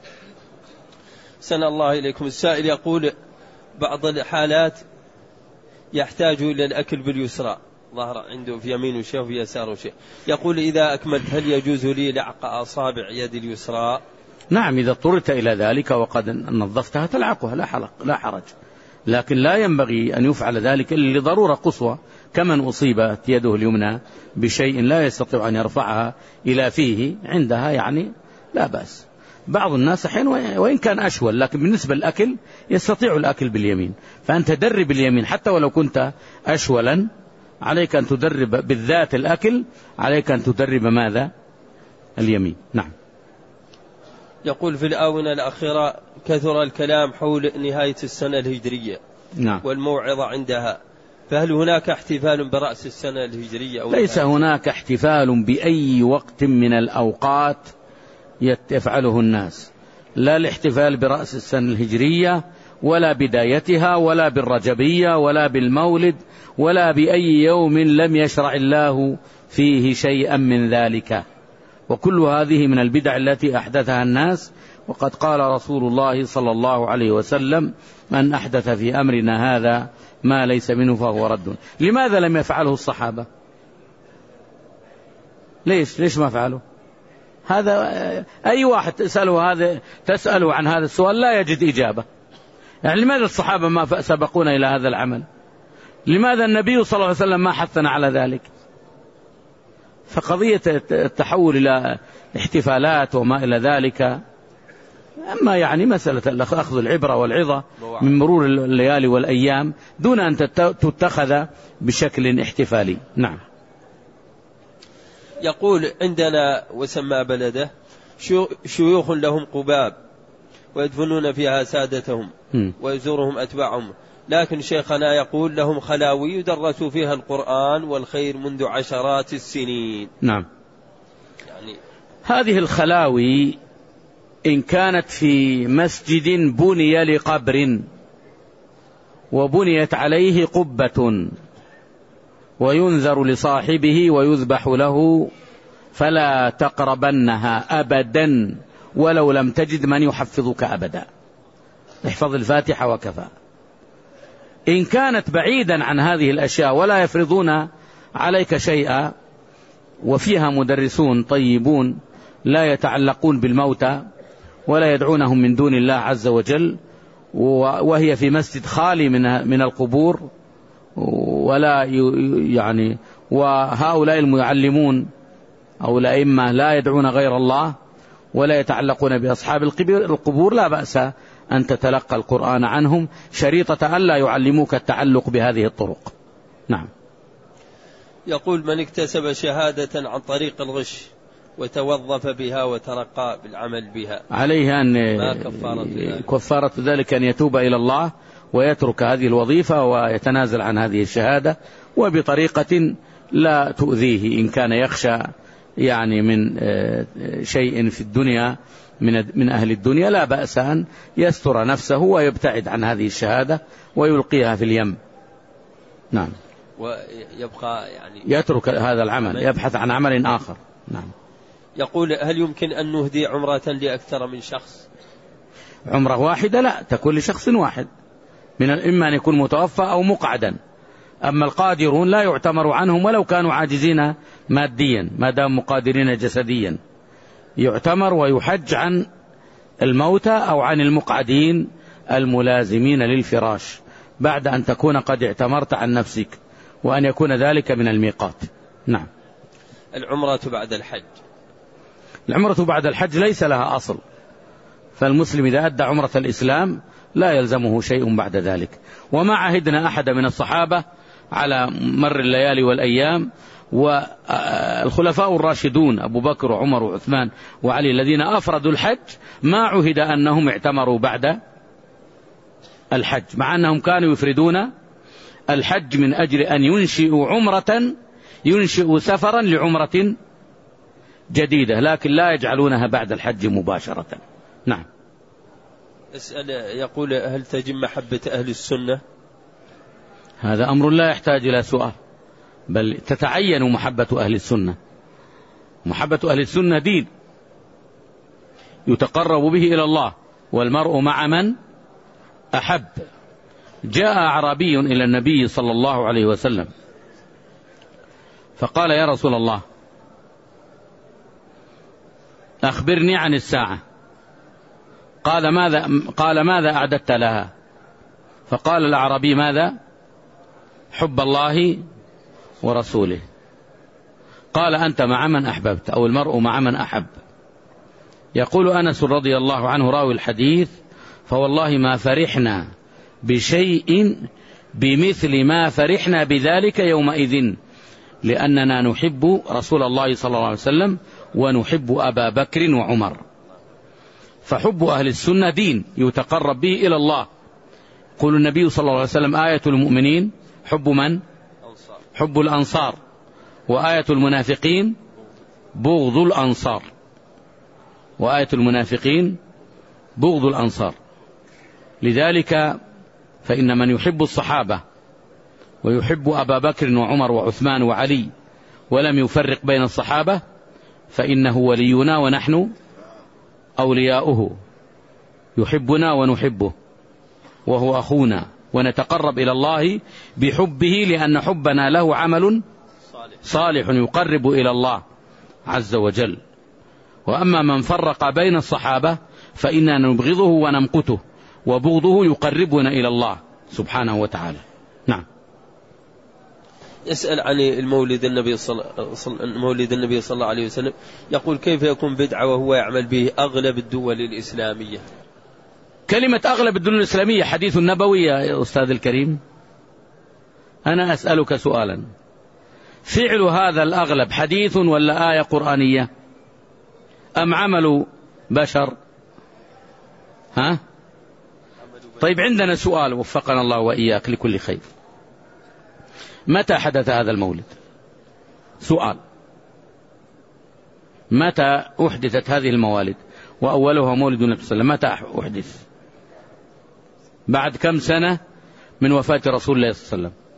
سن الله إليكم. السائل يقول: بعض الحالات يحتاج إلى الأكل باليسرى، ظهر عنده في يمينه شيء وفي يساره شيء، يقول: إذا أكملت هل يجوز لي لعق أصابع يد اليسرى؟ نعم، إذا اضطررت إلى ذلك وقد نظفتها تلعقها لا حلق لا حرج، لكن لا ينبغي أن يفعل ذلك إلا لضرورة قصوى، كمن أصيبت يده اليمنى بشيء لا يستطيع أن يرفعها إلى فيه، عندها يعني لا بأس. بعض الناس حين وإن كان أشول، لكن بالنسبة للأكل يستطيع الأكل باليمين، فأنت درب اليمين حتى ولو كنت أشولا، عليك أن تدرب بالذات الأكل، عليك أن تدرب ماذا؟ اليمين. نعم. يقول: في الآونة الأخيرة كثر الكلام حول نهاية السنة الهجرية. نعم. والموعظة عندها، فهل هناك احتفال برأس السنة الهجرية أو ليس هناك احتفال بأي وقت من الأوقات يفعله الناس، لا الاحتفال برأس السنة الهجرية ولا بدايتها ولا بالرجبية ولا بالمولد ولا بأي يوم لم يشرع الله فيه شيئا من ذلك، وكل هذه من البدع التي أحدثها الناس وقد قال رسول الله صلى الله عليه وسلم: من أحدث في أمرنا هذا ما ليس منه فهو رد. لماذا لم يفعله الصحابة؟ ليش ليش ما فعلوا هذا؟ أي واحد تسأله هذا تسأله عن هذا السؤال لا يجد إجابة. يعني لماذا الصحابة ما سبقونا إلى هذا العمل؟ لماذا النبي صلى الله عليه وسلم ما حثنا على ذلك؟ فقضية التحول إلى احتفالات وما إلى ذلك، أما يعني مسألة أخذ العبرة والعظة من مرور الليالي والأيام دون أن تتخذ بشكل احتفالي. نعم. يقول: عندنا وسمى بلده شيوخ لهم قباب ويدفنون فيها سادتهم ويزورهم أتباعهم، لكن شيخنا يقول لهم خلاوي يدرس فيها القرآن والخير منذ عشرات السنين. نعم. يعني هذه الخلاوي إن كانت في مسجد بني لقبر وبنيت عليه قبة وينذر لصاحبه ويذبح له فلا تقربنها أبدا ولو لم تجد من يحفظك أبدا، احفظ الفاتحة وكفى. إن كانت بعيدا عن هذه الأشياء ولا يفرضون عليك شيئا وفيها مدرسون طيبون لا يتعلقون بالموتى ولا يدعونهم من دون الله عز وجل، وهي في مسجد خالي من من القبور، ولا يعني وهؤلاء المعلمون أو الأئمة لا يدعون غير الله ولا يتعلقون بأصحاب القبور، لا بأس أن تتلقى القرآن عنهم شريطة ألا يعلموك التعلق بهذه الطرق. نعم. يقول: من اكتسب شهادة عن طريق الغش وتوظف بها وترقى بالعمل بها عليه أن كفارة ذلك أن يتوب إلى الله ويترك هذه الوظيفة ويتنازل عن هذه الشهادة وبطريقة لا تؤذيه إن كان يخشى يعني من شيء في الدنيا من من أهل الدنيا، لا بأس أن يستر نفسه ويبتعد عن هذه الشهادة ويلقيها في اليم. نعم. ويبقى يعني يترك هذا العمل يبحث عن عمل آخر. نعم. يقول: هل يمكن أن نهدي عمرة لأكثر من شخص؟ عمرة واحدة لا، تكون لشخص واحد، من إما أن يكون متوفى أو مقعدا. أما القادرون لا يعتمر عنهم ولو كانوا عاجزين ماديا ما دام مقادرين جسديا، يعتمر ويحج عن الموتى أو عن المقعدين الملازمين للفراش بعد أن تكون قد اعتمرت عن نفسك وأن يكون ذلك من الميقات. نعم. العمرة بعد الحج. العمرة بعد الحج ليس لها أصل، فالمسلم إذا أدى عمرة الإسلام لا يلزمه شيء بعد ذلك. وما عهدنا أحد من الصحابة على مر الليالي والأيام والخلفاء الراشدون أبو بكر وعمر وعثمان وعلي الذين أفردوا الحج ما عهد أنهم اعتمروا بعد الحج، مع أنهم كانوا يفردون الحج من أجل أن ينشئوا عمرة ينشئوا سفرا لعمرة جديدة، لكن لا يجعلونها بعد الحج مباشرة. نعم. اسأل يقول: هل تجب محبة أهل السنة؟ هذا أمر لا يحتاج إلى سؤال، بل تتعين محبة أهل السنة. محبة أهل السنة دين يتقرب به إلى الله، والمرء مع من أحب. جاء أعرابي إلى النبي صلى الله عليه وسلم فقال: يا رسول الله أخبرني عن الساعة. قال: ماذا قال ماذا أعددت لها؟ فقال الأعرابي: ماذا؟ حب الله ورسوله. قال: أنت مع من أحببت، أو المرء مع من أحب. يقول أنس رضي الله عنه راوي الحديث: فوالله ما فرحنا بشيء بمثل ما فرحنا بذلك يومئذ، لأننا نحب رسول الله صلى الله عليه وسلم ونحب أبا بكر وعمر. فحب أهل السنة دين يتقرب به إلى الله. قول النبي صلى الله عليه وسلم: آية المؤمنين حب من؟ حب الأنصار، وآية المنافقين بغض الأنصار، وآية المنافقين بغض الأنصار. لذلك فإن من يحب الصحابة ويحب أبا بكر وعمر وعثمان وعلي ولم يفرق بين الصحابة فإنه ولينا ونحن أولياؤه. يحبنا ونحبه وهو أخونا، ونتقرب إلى الله بحبه لأن حبنا له عمل صالح يقرب إلى الله عز وجل. وأما من فرق بين الصحابة فإننا نبغضه ونمقته، وبغضه يقربنا إلى الله سبحانه وتعالى. نعم. يسأل عن المولد النبي صلى مولد النبي صلى الله عليه وسلم، يقول كيف يكون بدعة وهو يعمل به أغلب الدول الإسلامية؟ كلمة أغلب الدول الإسلامية حديث نبوي يا أستاذ الكريم. أنا أسألك سؤالا، فعل هذا الأغلب حديث ولا آية قرآنية أم عمل بشر؟ ها؟ طيب عندنا سؤال وفقنا الله وإياك لكل خير، متى حدث هذا المولد؟ سؤال، متى أحدثت هذه الموالد؟ وأولها مولد النبي صلى الله عليه وسلم، متى أحدث؟ بعد كم سنة من وفاة رسول الله صلى الله عليه وسلم؟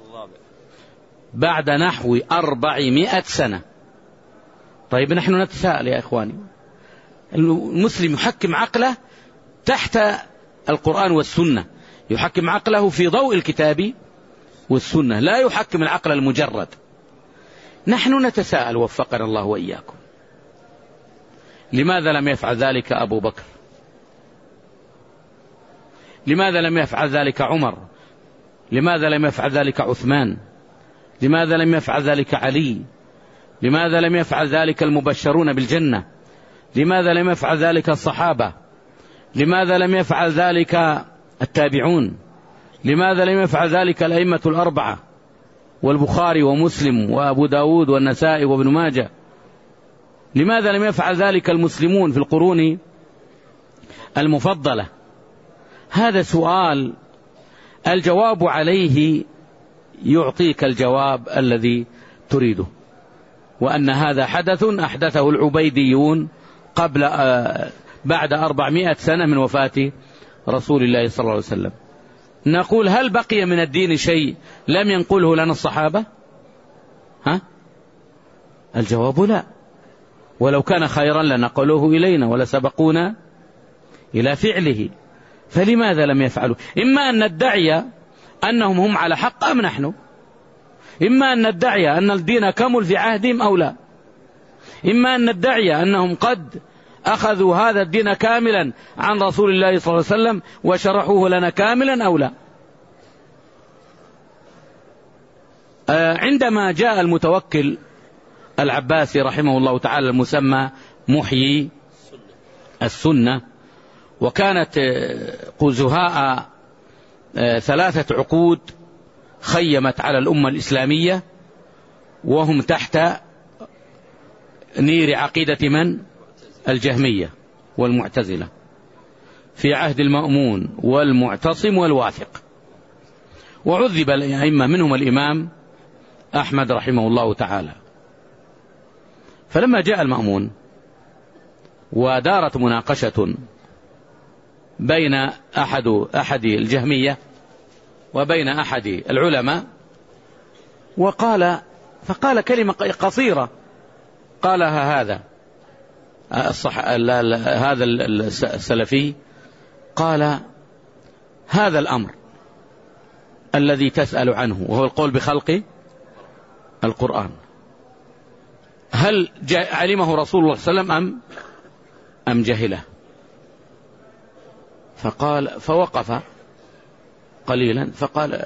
بعد نحو أربعمائة سنة. طيب نحن نتساءل يا إخواني، المسلم يحكم عقله تحت القرآن والسنة، يحكم عقله في ضوء الكتاب والسنة، لا يحكم العقل المجرد. نحن نتساءل وفقنا الله وإياكم، لماذا لم يفعل ذلك أبو بكر؟ لماذا لم يفعل ذلك عمر؟ لماذا لم يفعل ذلك عثمان؟ لماذا لم يفعل ذلك علي؟ لماذا لم يفعل ذلك المبشرون بالجنة؟ لماذا لم يفعل ذلك الصحابة؟ لماذا لم يفعل ذلك التابعون؟ لماذا لم يفعل ذلك الأئمة الأربعة والبخاري ومسلم وأبو داود والنسائي وابن ماجه؟ لماذا لم يفعل ذلك المسلمون في القرون المفضلة؟ هذا سؤال الجواب عليه يعطيك الجواب الذي تريده، وأن هذا حدث أحدثه العبيديون قبل بعد أربعمائة سنة من وفاة رسول الله صلى الله عليه وسلم. نقول هل بقي من الدين شيء لم ينقله لنا الصحابة؟ ها؟ الجواب لا، ولو كان خيرا لنقلوه إلينا ولسبقونا إلى فعله، فلماذا لم يفعلوا؟ إما أن ندعي أنهم هم على حق أم نحن، إما أن ندعي أن الدين كمل في عهدهم أو لا، إما أن ندعي أنهم قد أخذوا هذا الدين كاملا عن رسول الله صلى الله عليه وسلم وشرحوه لنا كاملا أو لا. عندما جاء المتوكل العباسي رحمه الله تعالى المسمى محيي السنة، وكانت قزهاء ثلاثة عقود خيمت على الأمة الإسلامية وهم تحت نير عقيدة من؟ الجهمية والمعتزلة، في عهد المأمون والمعتصم والواثق، وعذب الأئمة منهم الإمام أحمد رحمه الله تعالى. فلما جاء المأمون ودارت مناقشة بين أحد أحد الجهمية وبين أحد العلماء، وقال فقال كلمة قصيرة قالها هذا الصح... هذا السلفي، قال هذا الأمر الذي تسأل عنه وهو القول بخلق القرآن هل علمه رسول الله صلى الله عليه وسلم أم أم جهله؟ فقال فوقف قليلا فقال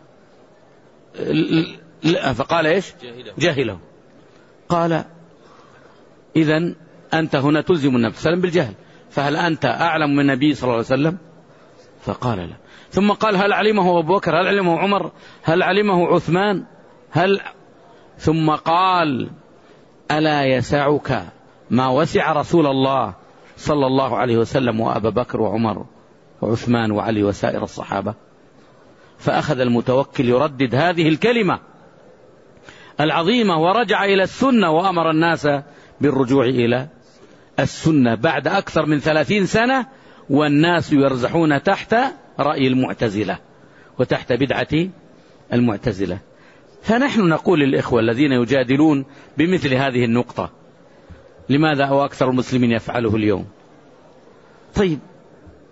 لا فقال إيش؟ جهله. قال إذن أنت هنا تلزم النبي صلى الله عليه وسلم بالجهل، فهل أنت أعلم من النبي صلى الله عليه وسلم؟ فقال لا. ثم قال هل علمه أبو بكر؟ هل علمه عمر؟ هل علمه عثمان؟ هل ثم قال ألا يسعك ما وسع رسول الله صلى الله عليه وسلم وأبا بكر وعمر وعثمان وعلي وسائر الصحابة؟ فأخذ المتوكل يردد هذه الكلمة العظيمة ورجع إلى السنة وأمر الناس بالرجوع إلى السنة بعد أكثر من ثلاثين سنة والناس يرزحون تحت رأي المعتزلة وتحت بدعة المعتزلة. فنحن نقول للإخوة الذين يجادلون بمثل هذه النقطة لماذا أو أكثر المسلمين يفعله اليوم؟ طيب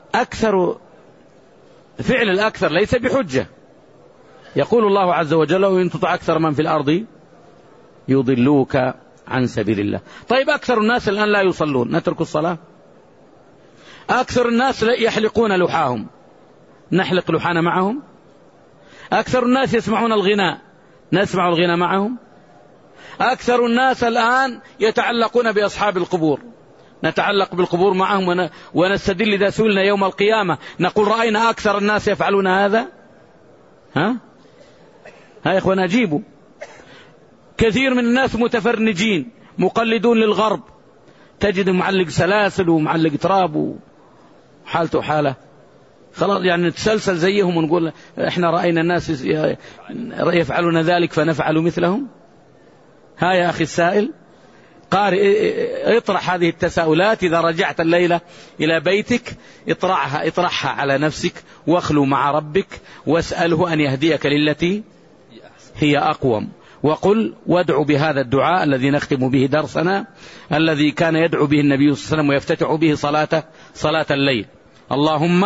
أكثر فعل الأكثر ليس بحجة. يقول الله عز وجل وإن تطع أكثر من في الأرض يضلوك عن سبيل الله. طيب أكثر الناس الآن لا يصلون، نترك الصلاة؟ أكثر الناس يحلقون لحاهم، نحلق لحانا معهم؟ أكثر الناس يسمعون الغناء، نسمع الغناء معهم؟ أكثر الناس الآن يتعلقون بأصحاب القبور، نتعلق بالقبور معهم ونستدل إذا سئلنا يوم القيامة نقول رأينا أكثر الناس يفعلون هذا؟ ها ها يا إخوان أجيبوا. كثير من الناس متفرنجين مقلدون للغرب، تجد معلق سلاسل ومعلق تراب وحالته حالة، خلاص يعني نتسلسل زيهم ونقول احنا رأينا الناس يفعلون ذلك فنفعل مثلهم. ها يا أخي السائل، قارئ اطرح هذه التساؤلات. إذا رجعت الليلة إلى بيتك اطرحها اطرحها على نفسك، واخلو مع ربك واسأله أن يهديك للتي هي أقوم. وقل وادعو بهذا الدعاء الذي نختم به درسنا، الذي كان يدعو به النبي صلى الله عليه وسلم ويفتتح به صلاة صلاة الليل. اللهم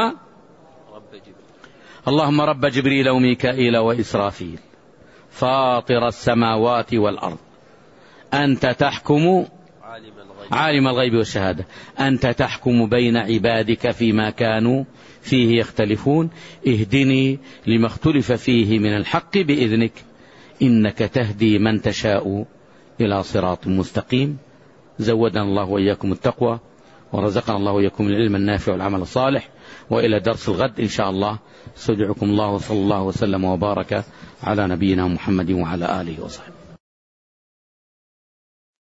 اللهم رب جبريل وميكائيل وإسرافيل فاطر السماوات والأرض أنت تحكم عالم الغيب والشهادة أنت تحكم بين عبادك فيما كانوا فيه يختلفون اهدني لما اختلف فيه من الحق بإذنك إنك تهدي من تشاء إلى صراط مستقيم. زودنا الله وإياكم التقوى ورزقنا الله وإياكم العلم النافع والعمل الصالح. وإلى درس الغد إن شاء الله. استودعكم الله وصلى الله وسلم وبارك على نبينا محمد وعلى آله وصحبه.